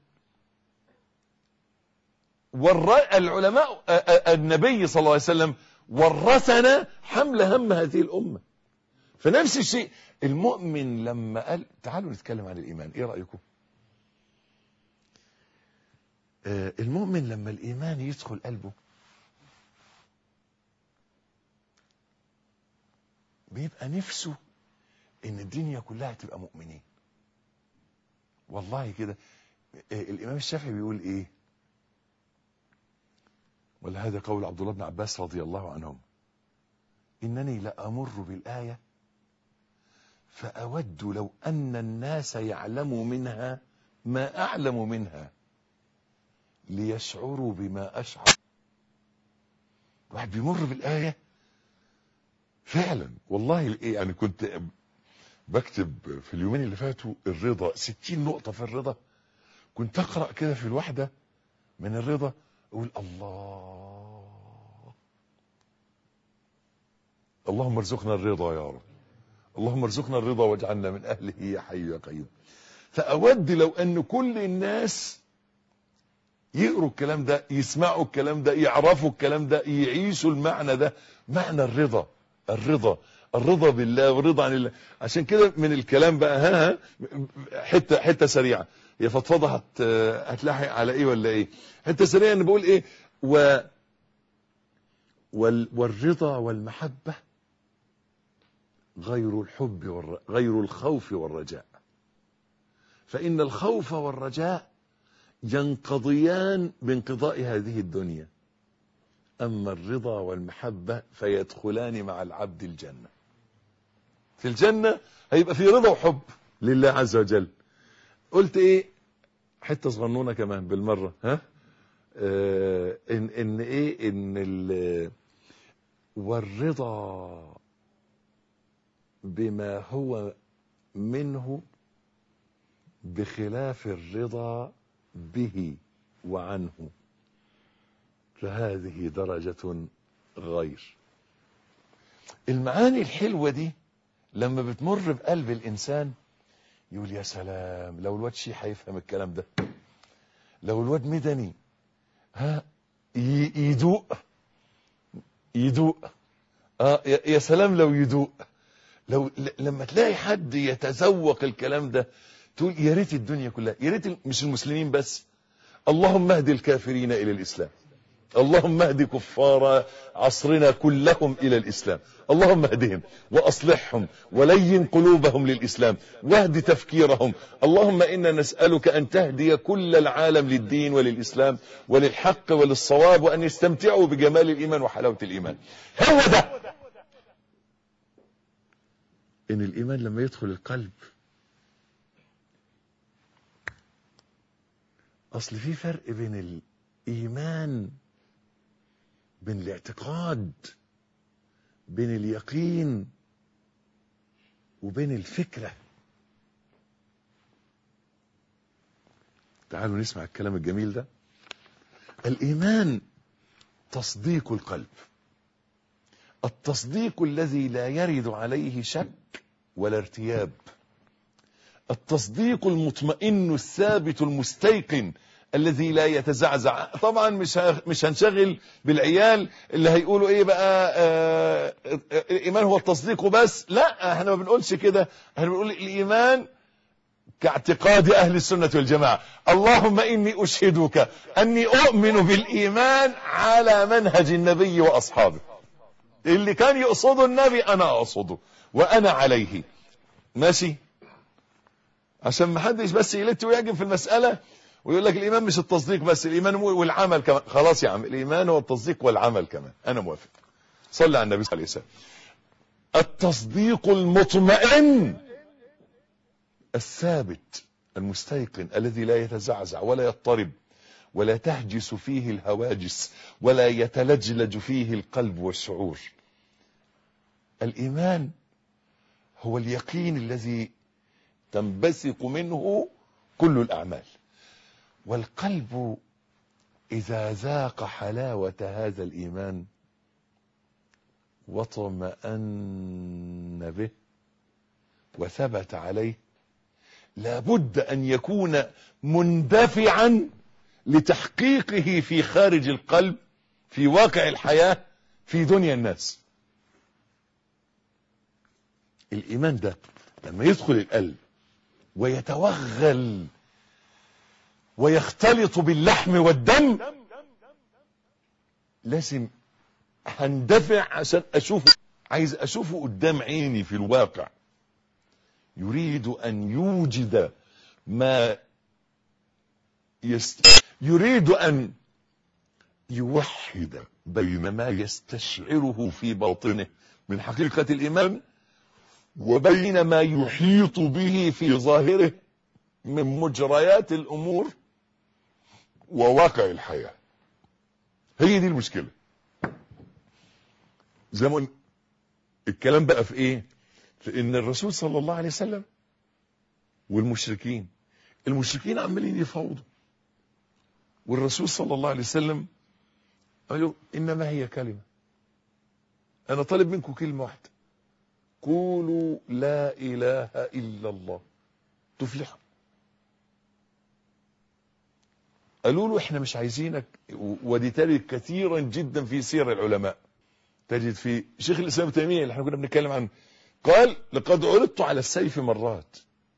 العلماء النبي صلى الله عليه وسلم ورثنا حمل هم هذه الأمة. فنفس الشيء المؤمن لما قال تعالوا نتكلم عن الإيمان، ايه رأيكم؟ المؤمن لما الإيمان يدخل قلبه بيبقى نفسه ان الدنيا كلها تبقى مؤمنين. والله كده. الإمام الشافعي بيقول ايه؟ ولهذا قول عبد الله بن عباس رضي الله عنهم: إنني لأمر بالآية فأود لو أن الناس يعلموا منها ما أعلم منها ليشعروا بما أشعر. واحد بيمر بالآية فعلا. والله يعني كنت بكتب في اليومين اللي فاتوا الرضا 60 نقطة في الرضا. كنت أقرأ كده في الواحدة من الرضا أقول اللهم ارزقنا الرضا يا رب، اللهم ارزقنا الرضا واجعلنا من أهله يا حي يا قيوم. فأود لو أن كل الناس يقروا الكلام ده، يسمعوا الكلام ده، يعرفوا الكلام ده، يعيشوا المعنى ده، معنى الرضا بالله والرضا عن الله. عشان كده من الكلام بقى حتة سريعة، هي فضفضة هتلاحق على ايه ولا ايه؟ حتة سريعة انا بقول ايه؟ والرضا والمحبة غير الخوف والرجاء. فإن الخوف والرجاء ينقضيان بانقضاء هذه الدنيا، أما الرضا والمحبة فيدخلان مع العبد الجنة. في الجنة هيبقى في رضا وحب لله عز وجل. قلت ايه؟ حتة صغنونة كمان بالمرة، والرضا بما هو منه بخلاف الرضا به وعنه، فهذه درجة غير. المعاني الحلوة دي لما بتمر بقلب الإنسان يقول يا سلام لو الواد شيح هيفهم الكلام ده، لو الواد مدني يدوق يا سلام لو يدوق. لما تلاقي حد يتذوق الكلام ده تقول يا ريت الدنيا كلها، يا ريت مش المسلمين بس. اللهم اهد الكافرين إلى الإسلام، اللهم اهد كفار عصرنا كلهم إلى الإسلام، اللهم اهدهم وأصلحهم ولين قلوبهم للإسلام واهد تفكيرهم. اللهم إنا نسألك أن تهدي كل العالم للدين وللإسلام وللحق وللصواب، وأن يستمتعوا بجمال الإيمان وحلاوة الإيمان. هو ده إن الإيمان لما يدخل القلب. أصل في فرق بين الإيمان، بين الاعتقاد، بين اليقين، وبين الفكرة. تعالوا نسمع الكلام الجميل ده. الإيمان تصديق القلب، التصديق الذي لا يرد عليه شك ولا ارتياب، التصديق المطمئن الثابت المستيقن الذي لا يتزعزع. طبعا مش هنشغل بالعيال اللي هيقولوا ايه بقى الايمان هو التصديق وبس. لا، احنا ما بنقولش كده، احنا بنقول الايمان كاعتقاد اهل السنة والجماعة. اللهم اني اشهدك اني اؤمن بالايمان على منهج النبي واصحابه. اللي كان يقصده النبي انا اقصده وانا عليه. ماشي؟ عشان ما حدش بس يلت ويعجب في المسألة ويقول لك الإيمان مش التصديق بس، الإيمان والعمل كمان. خلاص يا عم، الإيمان هو التصديق والعمل كمان، أنا موافق. صلى على النبي صلى الله عليه وسلم. التصديق المطمئن الثابت المستيقن الذي لا يتزعزع ولا يضطرب ولا تهجس فيه الهواجس ولا يتلجلج فيه القلب والشعور. الإيمان هو اليقين الذي تنبثق منه كل الأعمال. والقلب إذا ذاق حلاوة هذا الإيمان واطمأن به وثبت عليه لابد أن يكون مندفعا لتحقيقه في خارج القلب، في واقع الحياة، في دنيا الناس. الإيمان ده لما يدخل القلب ويتوغل ويختلط باللحم والدم لازم هندفع عشان أشوفه، عايز أشوفه قدام عيني في الواقع. يريد أن يوجد ما يريد أن يوحد بين ما يستشعره في باطنه من حقيقة الإيمان وبين ما يحيط به في ظاهره من مجريات الأمور وواقع الحياة. هي دي المشكلة. زي ما قلنا الكلام بقى في ايه؟ في ان الرسول صلى الله عليه وسلم والمشركين عمالين يفاوضوا، والرسول صلى الله عليه وسلم قالوا انما هي كلمة، انا طالب منكم كلمة واحدة، قولوا لا اله الا الله تفلحوا. قالوا له احنا مش عايزينك، ودي تجد كثيرا جدا في سير العلماء، تجد في شيخ الاسلام ابن تيمية اللي احنا كنا بنتكلم عنه، قال لقد عرضت على السيف مرات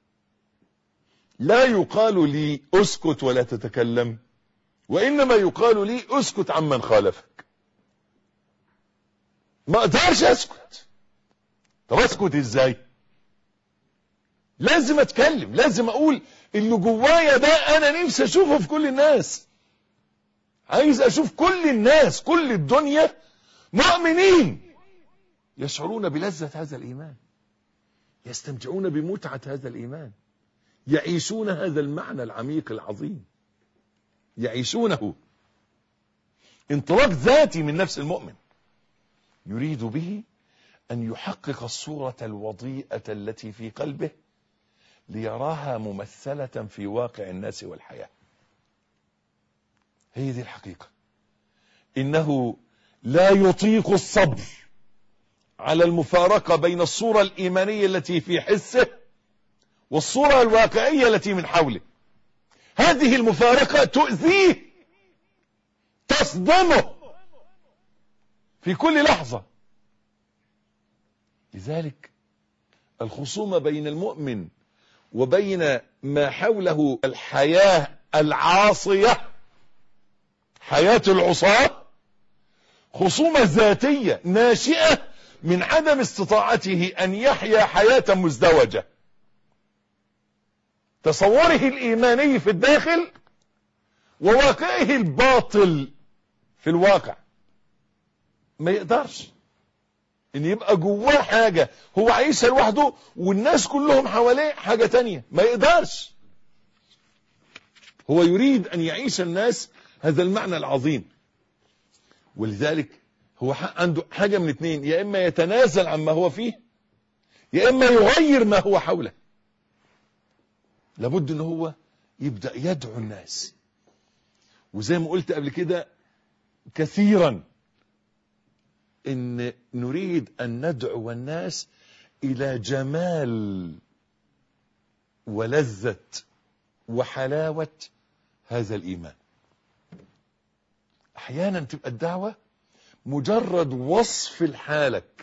لا يقال لي اسكت ولا تتكلم، وانما يقال لي اسكت عمن خالفك. ما اقدرش اسكت. طب اسكت ازاي؟ لازم اتكلم، لازم اقول اللي جوايا ده انا نفسي اشوفه في كل الناس. عايز اشوف كل الناس، كل الدنيا مؤمنين يشعرون بلذة هذا الإيمان، يستمتعون بمتعة هذا الإيمان، يعيشون هذا المعنى العميق العظيم، يعيشونه انطلاق ذاتي من نفس المؤمن، يريد به أن يحقق الصورة الوضيئة التي في قلبه ليراها ممثلة في واقع الناس والحياة. هي دي الحقيقة. إنه لا يطيق الصبر على المفارقة بين الصورة الإيمانية التي في حسه والصورة الواقعية التي من حوله. هذه المفارقة تؤذيه، تصدمه في كل لحظة. لذلك الخصومة بين المؤمن وبين ما حوله الحياة العاصية، حياة العصاة، خصومة ذاتية ناشئة من عدم استطاعته أن يحيا حياة مزدوجة. تصوره الإيماني في الداخل وواقعه الباطل في الواقع. ما يقدرش ان يبقى جواه حاجة هو عايشها لوحده والناس كلهم حواليه حاجة تانية. ما يقدرش. هو يريد ان يعيش الناس هذا المعنى العظيم. ولذلك هو عنده حاجة من اتنين، يا اما يتنازل عما هو فيه يا اما يغير ما هو حوله. لابد ان هو يبدأ يدعو الناس. وزي ما قلت قبل كده كثيرا ان نريد ان ندعو الناس الى جمال ولذة وحلاوة هذا الايمان. احيانا تبقى الدعوة مجرد وصف لحالك،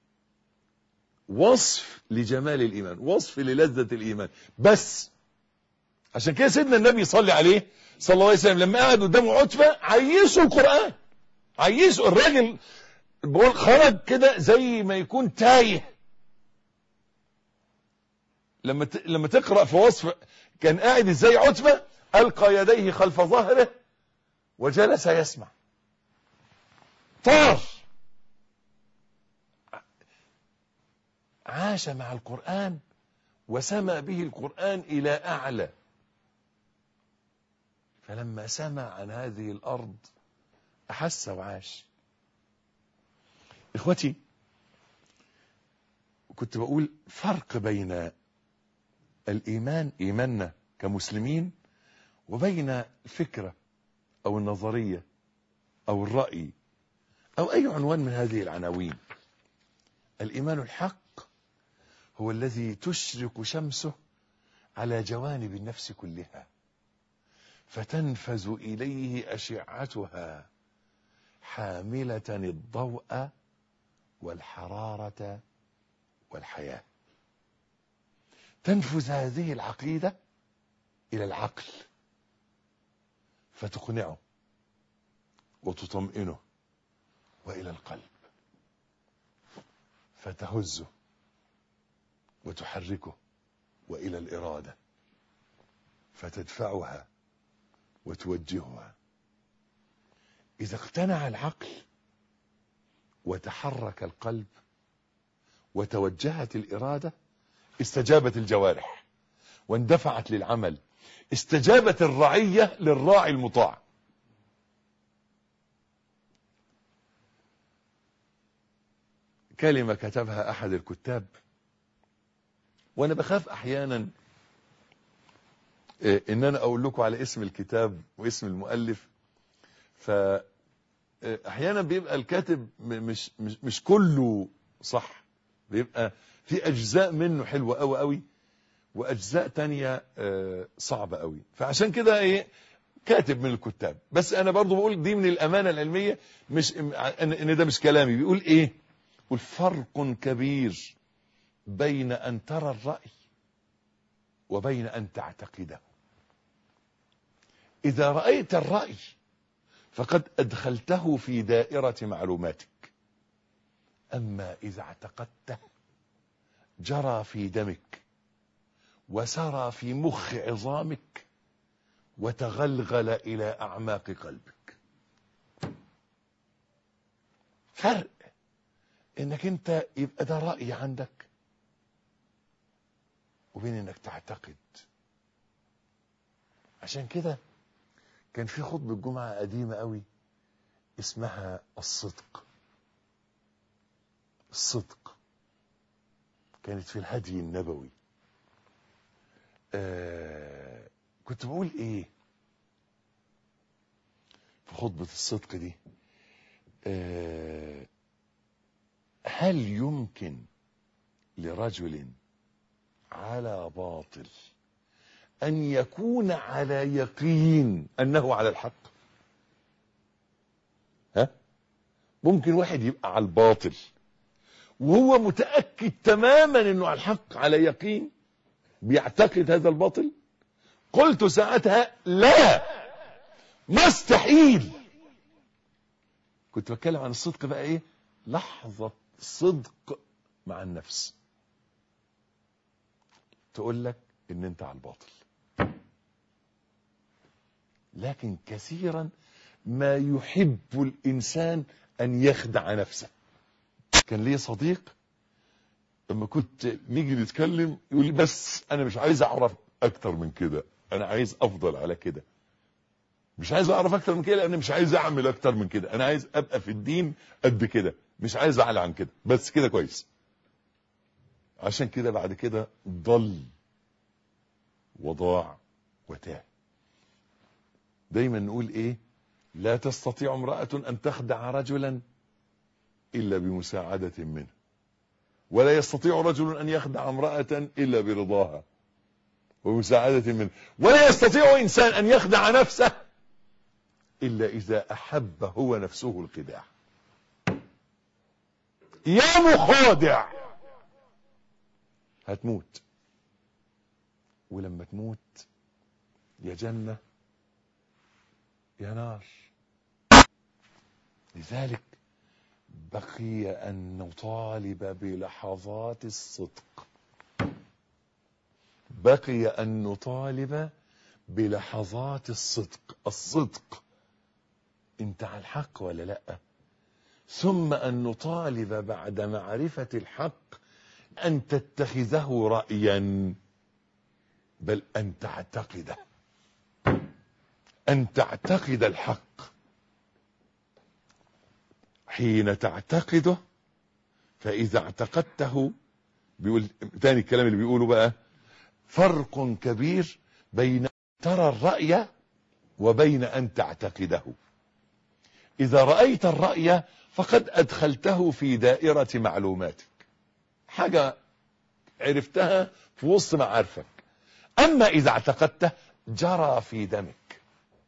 وصف لجمال الايمان، وصف للذة الايمان بس. عشان كده سيدنا النبي صلى عليه صلى الله عليه وسلم لما قعد قدامه عتبة عيشه القرآن، عيشه. الراجل بقول خرج كده زي ما يكون تايه. لما تقرأ في وصف كان قاعد ازاي عتبة، ألقى يديه خلف ظهره وجلس يسمع. طار، عاش مع القرآن وسمى به القرآن إلى أعلى. فلما سمع عن هذه الأرض أحس وعاش. إخوتي، كنت بقول فرق بين الإيمان، إيماننا كمسلمين، وبين الفكرة أو النظرية أو الرأي أو أي عنوان من هذه العناوين. الإيمان الحق هو الذي تشرق شمسه على جوانب النفس كلها، فتنفذ إليه أشعتها حاملة الضوء والحرارة والحياة. تنفذ هذه العقيدة إلى العقل فتقنعه وتطمئنه، وإلى القلب فتهزه وتحركه، وإلى الإرادة فتدفعها وتوجهها. إذا اقتنع العقل وتحرك القلب وتوجهت الإرادة، استجابت الجوارح واندفعت للعمل، استجابت الرعية للراعي المطاع. كلمة كتبها أحد الكتاب، وأنا بخاف أحيانا إن أنا أقول لكم على اسم الكتاب واسم المؤلف، فأحيانا بيبقى الكاتب مش كله صح، بيبقى في أجزاء منه حلوة أوي أوي وأجزاء تانية صعبة أوي. فعشان كده كاتب من الكتاب، بس أنا برضو بقول دي من الأمانة العلمية، مش إن ده مش كلامي. بيقول يقول فرق كبير بين أن ترى الرأي وبين أن تعتقده. إذا رأيت الرأي فقد أدخلته في دائرة معلوماتك، أما إذا اعتقدته جرى في دمك وسرى في مخ عظامك وتغلغل إلى أعماق قلبك. فرق إنك أنت يبقى ده رأي عندك وبين إنك تعتقد. عشان كده كان في خطبة جمعة قديمة قوي اسمها الصدق. الصدق كانت في الهدي النبوي. كنت بقول في خطبة الصدق دي، هل يمكن لرجل على باطل أن يكون على يقين أنه على الحق؟ ممكن واحد يبقى على الباطل وهو متأكد تماما أنه على الحق، على يقين، بيعتقد هذا الباطل؟ قلت ساعتها لا، مستحيل. كنت بتكلم عن الصدق بقى لحظة صدق مع النفس تقول لك ان انت على الباطل. لكن كثيرا ما يحب الانسان ان يخدع نفسه. كان لي صديق لما كنت نيجي نتكلم يقول لي بس انا مش عايز اعرف اكتر من كده، انا عايز افضل على كده، مش عايز اعرف اكتر من كده، لان مش عايز اعمل اكتر من كده، انا عايز ابقى في الدين قد كده، مش عايز اعلى عن كده، بس كده كويس. عشان كده بعد كده ضل وضاع وتاه. دايما نقول لا تستطيع امرأة ان تخدع رجلا الا بمساعدة منه، ولا يستطيع رجل ان يخدع امرأة الا برضاها ومساعدة منه، ولا يستطيع انسان ان يخدع نفسه الا اذا احب هو نفسه الخداع. يا مخادع، هتموت، ولما تموت يا جنة يا نار. لذلك بقي أن نطالب بلحظات الصدق، بقي أن نطالب بلحظات الصدق. الصدق انت على الحق ولا لا؟ ثم أن نطالب بعد معرفة الحق أن تتخذه رأيا، بل أن تعتقده، أن تعتقد الحق. حين تعتقده، فإذا اعتقدته، بيقول تاني الكلام اللي بيقوله بقى، فرق كبير بين ترى الرأي وبين أن تعتقده. إذا رأيت الرأي فقد أدخلته في دائرة معلوماتك، حاجة عرفتها في وسط معارفك. أما إذا اعتقدته جرى في دمك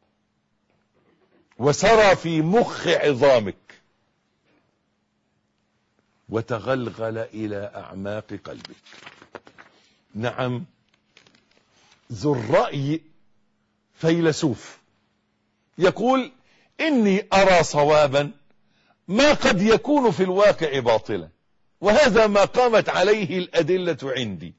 وسرى في مخ عظامك وتغلغل إلى أعماق قلبك. نعم، ذو الرأي فيلسوف يقول إني أرى صوابا ما قد يكون في الواقع باطلا، وهذا ما قامت عليه الأدلة عندي.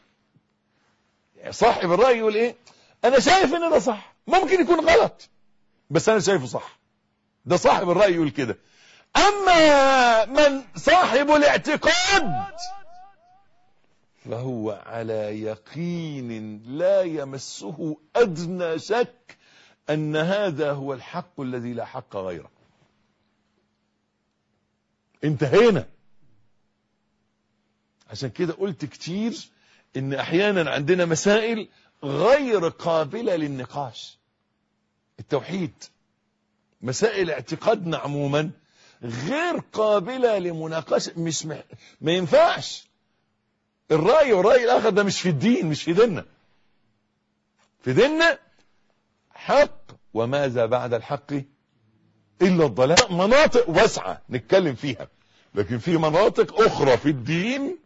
صاحب الرأي يقول إيه؟ أنا شايف إن ده صح، ممكن يكون غلط بس أنا شايفه صح. ده صاحب الرأي يقول كده. أما من صاحب الاعتقاد فهو على يقين لا يمسه أدنى شك أن هذا هو الحق الذي لا حق غيره. انتهينا. عشان كده قلت كتير إن أحيانا عندنا مسائل غير قابلة للنقاش. التوحيد، مسائل اعتقادنا عموما غير قابلة لمناقشة، ما ينفعش. الرأي والرأي الآخر ده مش في الدين، مش في ديننا. في ديننا حق، وماذا بعد الحق إلا الضلال. مناطق واسعة نتكلم فيها، لكن في مناطق أخرى في الدين.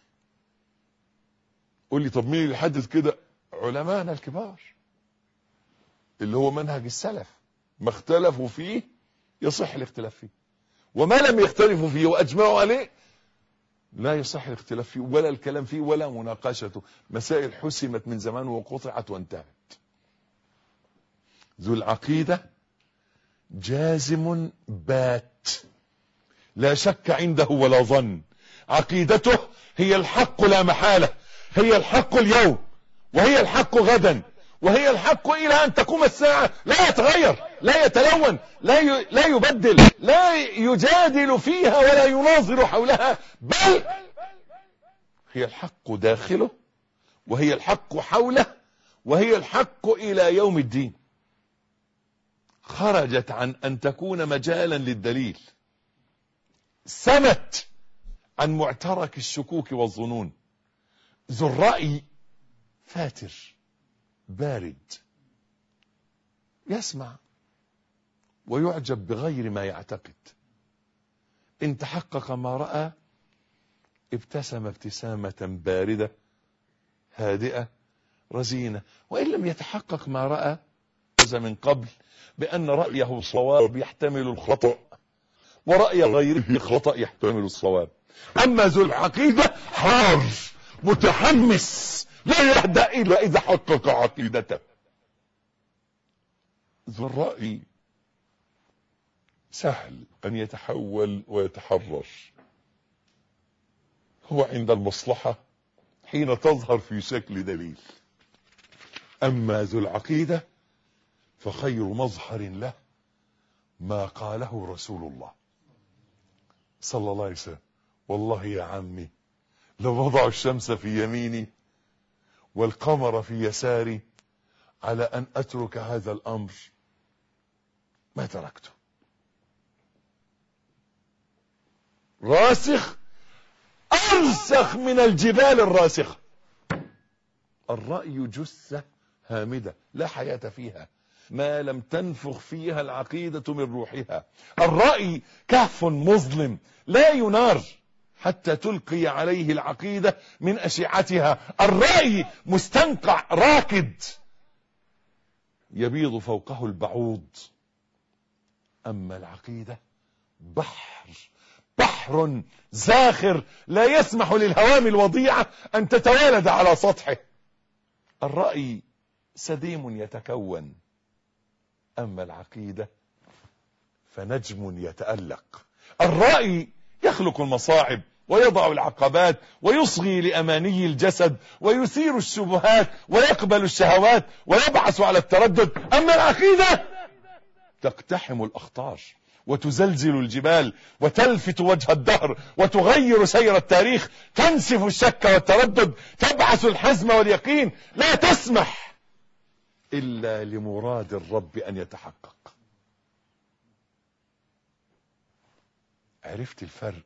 قول لي طب مين اللي يحدد كده؟ علماءنا الكبار اللي هو منهج السلف، ما اختلفوا فيه يصح الاختلاف فيه، وما لم يختلفوا فيه وأجمعوا عليه لا يصح الاختلاف فيه ولا الكلام فيه ولا مناقشته. مسائل حسمت من زمان وقطعت وانتهت. ذو العقيدة جازم بات، لا شك عنده ولا ظن. عقيدته هي الحق لا محالة، هي الحق اليوم، وهي الحق غدا، وهي الحق إلى أن تقوم الساعة. لا يتغير، لا يتلون، لا يبدل، لا يجادل فيها ولا يناظر حولها، بل هي الحق داخله، وهي الحق حوله، وهي الحق إلى يوم الدين. خرجت عن أن تكون مجالا للدليل، سمت عن معترك الشكوك والظنون. ذو الرأي فاتر بارد، يسمع ويعجب بغير ما يعتقد. إن تحقق ما رأى ابتسم ابتسامة باردة هادئة رزينة، وإن لم يتحقق ما رأى من قبل بأن رأيه صواب يحتمل الخطأ، ورأي غيره خطأ يحتمل الصواب. أما ذو العقيدة حار متحمس، لا يهدأ إلا إذا حقق عقيدته. ذو الرأي سهل أن يتحول ويتحرر، هو عند المصلحة حين تظهر في شكل دليل. أما ذو العقيدة فخير مظهر له ما قاله رسول الله صلى الله عليه وسلم: والله يا عمي لو وضعوا الشمس في يميني والقمر في يساري على أن أترك هذا الأمر ما تركته. راسخ أرسخ من الجبال الراسخة. الرأي جثة هامدة لا حياة فيها ما لم تنفخ فيها العقيدة من روحها. الرأي كهف مظلم لا ينار حتى تلقي عليه العقيدة من أشعتها. الرأي مستنقع راكد يبيض فوقه البعوض. أما العقيدة بحر زاخر لا يسمح للهوام الوضيعة أن تتوالد على سطحه. الرأي سديم يتكون، أما العقيدة فنجم يتألق. الرأي يخلق المصاعب ويضع العقبات ويصغي لأماني الجسد ويثير الشبهات ويقبل الشهوات ويبعث على التردد. أما العقيدة تقتحم الأخطار وتزلزل الجبال وتلفت وجه الدهر وتغير سير التاريخ، تنسف الشك والتردد، تبعث الحزم واليقين، لا تسمح إلا لمراد الرب أن يتحقق. عرفت الفرق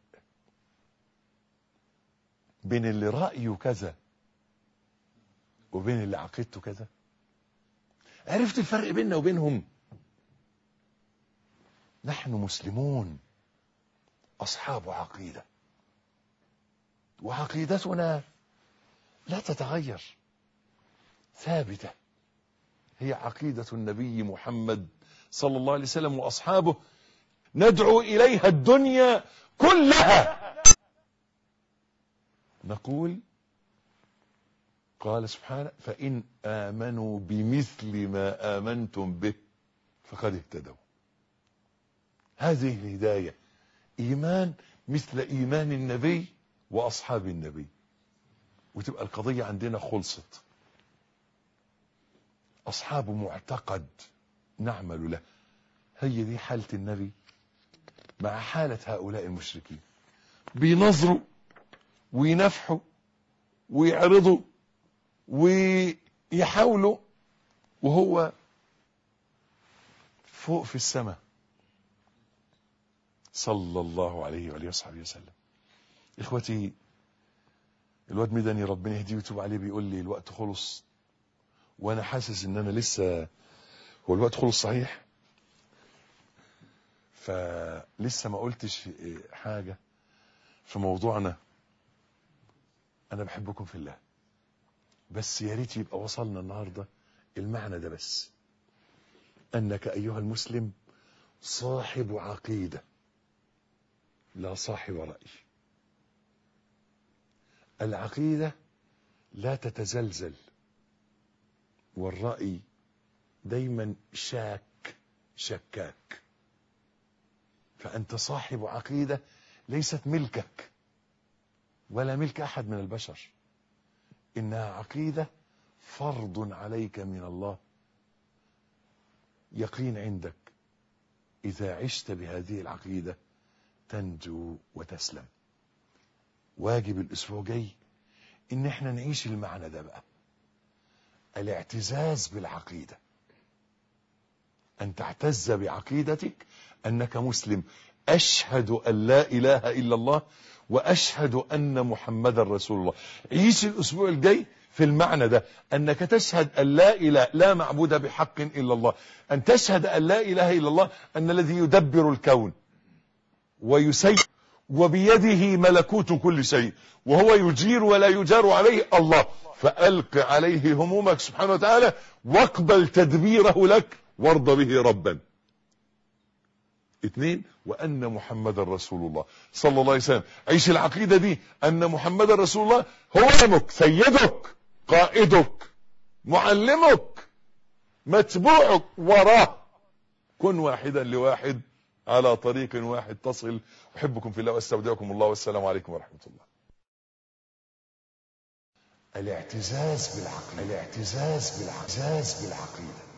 بين اللي رأيه كذا وبين اللي عقيدته كذا؟ عرفت الفرق بيننا وبينهم؟ نحن مسلمون أصحاب عقيدة، وعقيدتنا لا تتغير، ثابتة، هي عقيدة النبي محمد صلى الله عليه وسلم وأصحابه، ندعو إليها الدنيا كلها. نقول قال سبحانه: فإن آمنوا بمثل ما آمنتم به فقد اهتدوا. هذه الهداية، إيمان مثل إيمان النبي وأصحاب النبي، وتبقى القضية عندنا خلصت. أصحاب معتقد نعمل له. هي دي حالة النبي مع حالة هؤلاء المشركين، بينظروا وينفحوا ويعرضوا ويحاولوا وهو فوق في السماء صلى الله عليه وآله وصحبه وسلم. إخوتي، الواد مدني ربنا يهديه ويتوب عليه بيقول لي الوقت خلص، وأنا حاسس إن أنا لسه، هو الوقت خلص صحيح، فلسه ما قلتش حاجة في موضوعنا. أنا بحبكم في الله، بس يا ريت يبقى وصلنا النهاردة المعنى ده بس، أنك أيها المسلم صاحب عقيدة لا صاحب رأي. العقيدة لا تتزلزل، والرأي دايما شكاك. فأنت صاحب عقيدة ليست ملكك ولا ملك أحد من البشر، إنها عقيدة فرض عليك من الله، يقين عندك إذا عشت بهذه العقيدة تنجو وتسلم. واجب الأسبوع جاي إن احنا نعيش المعنى ده بقى، الاعتزاز بالعقيدة، أن تعتز بعقيدتك أنك مسلم. أشهد أن لا إله إلا الله وأشهد أن محمد رسول الله. عيش الأسبوع الجاي في المعنى ده، أنك تشهد أن لا معبود بحق إلا الله، أن تشهد أن لا إله إلا الله، أن الذي يدبر الكون ويسير وبيده ملكوت كل شيء وهو يجير ولا يجار عليه الله، فألق عليه همومك سبحانه وتعالى واقبل تدبيره لك وارض به ربا. 2، وأن محمد رسول الله صلى الله عليه وسلم. عيش العقيدة دي، أن محمد رسول الله هو أمك، سيدك، قائدك، معلمك، متبوعك، وراه. كن واحدا لواحد على طريق واحد تصل. أحبكم في الله واستودعكم الله، والسلام عليكم ورحمة الله. الاعتزاز بالعقيدة.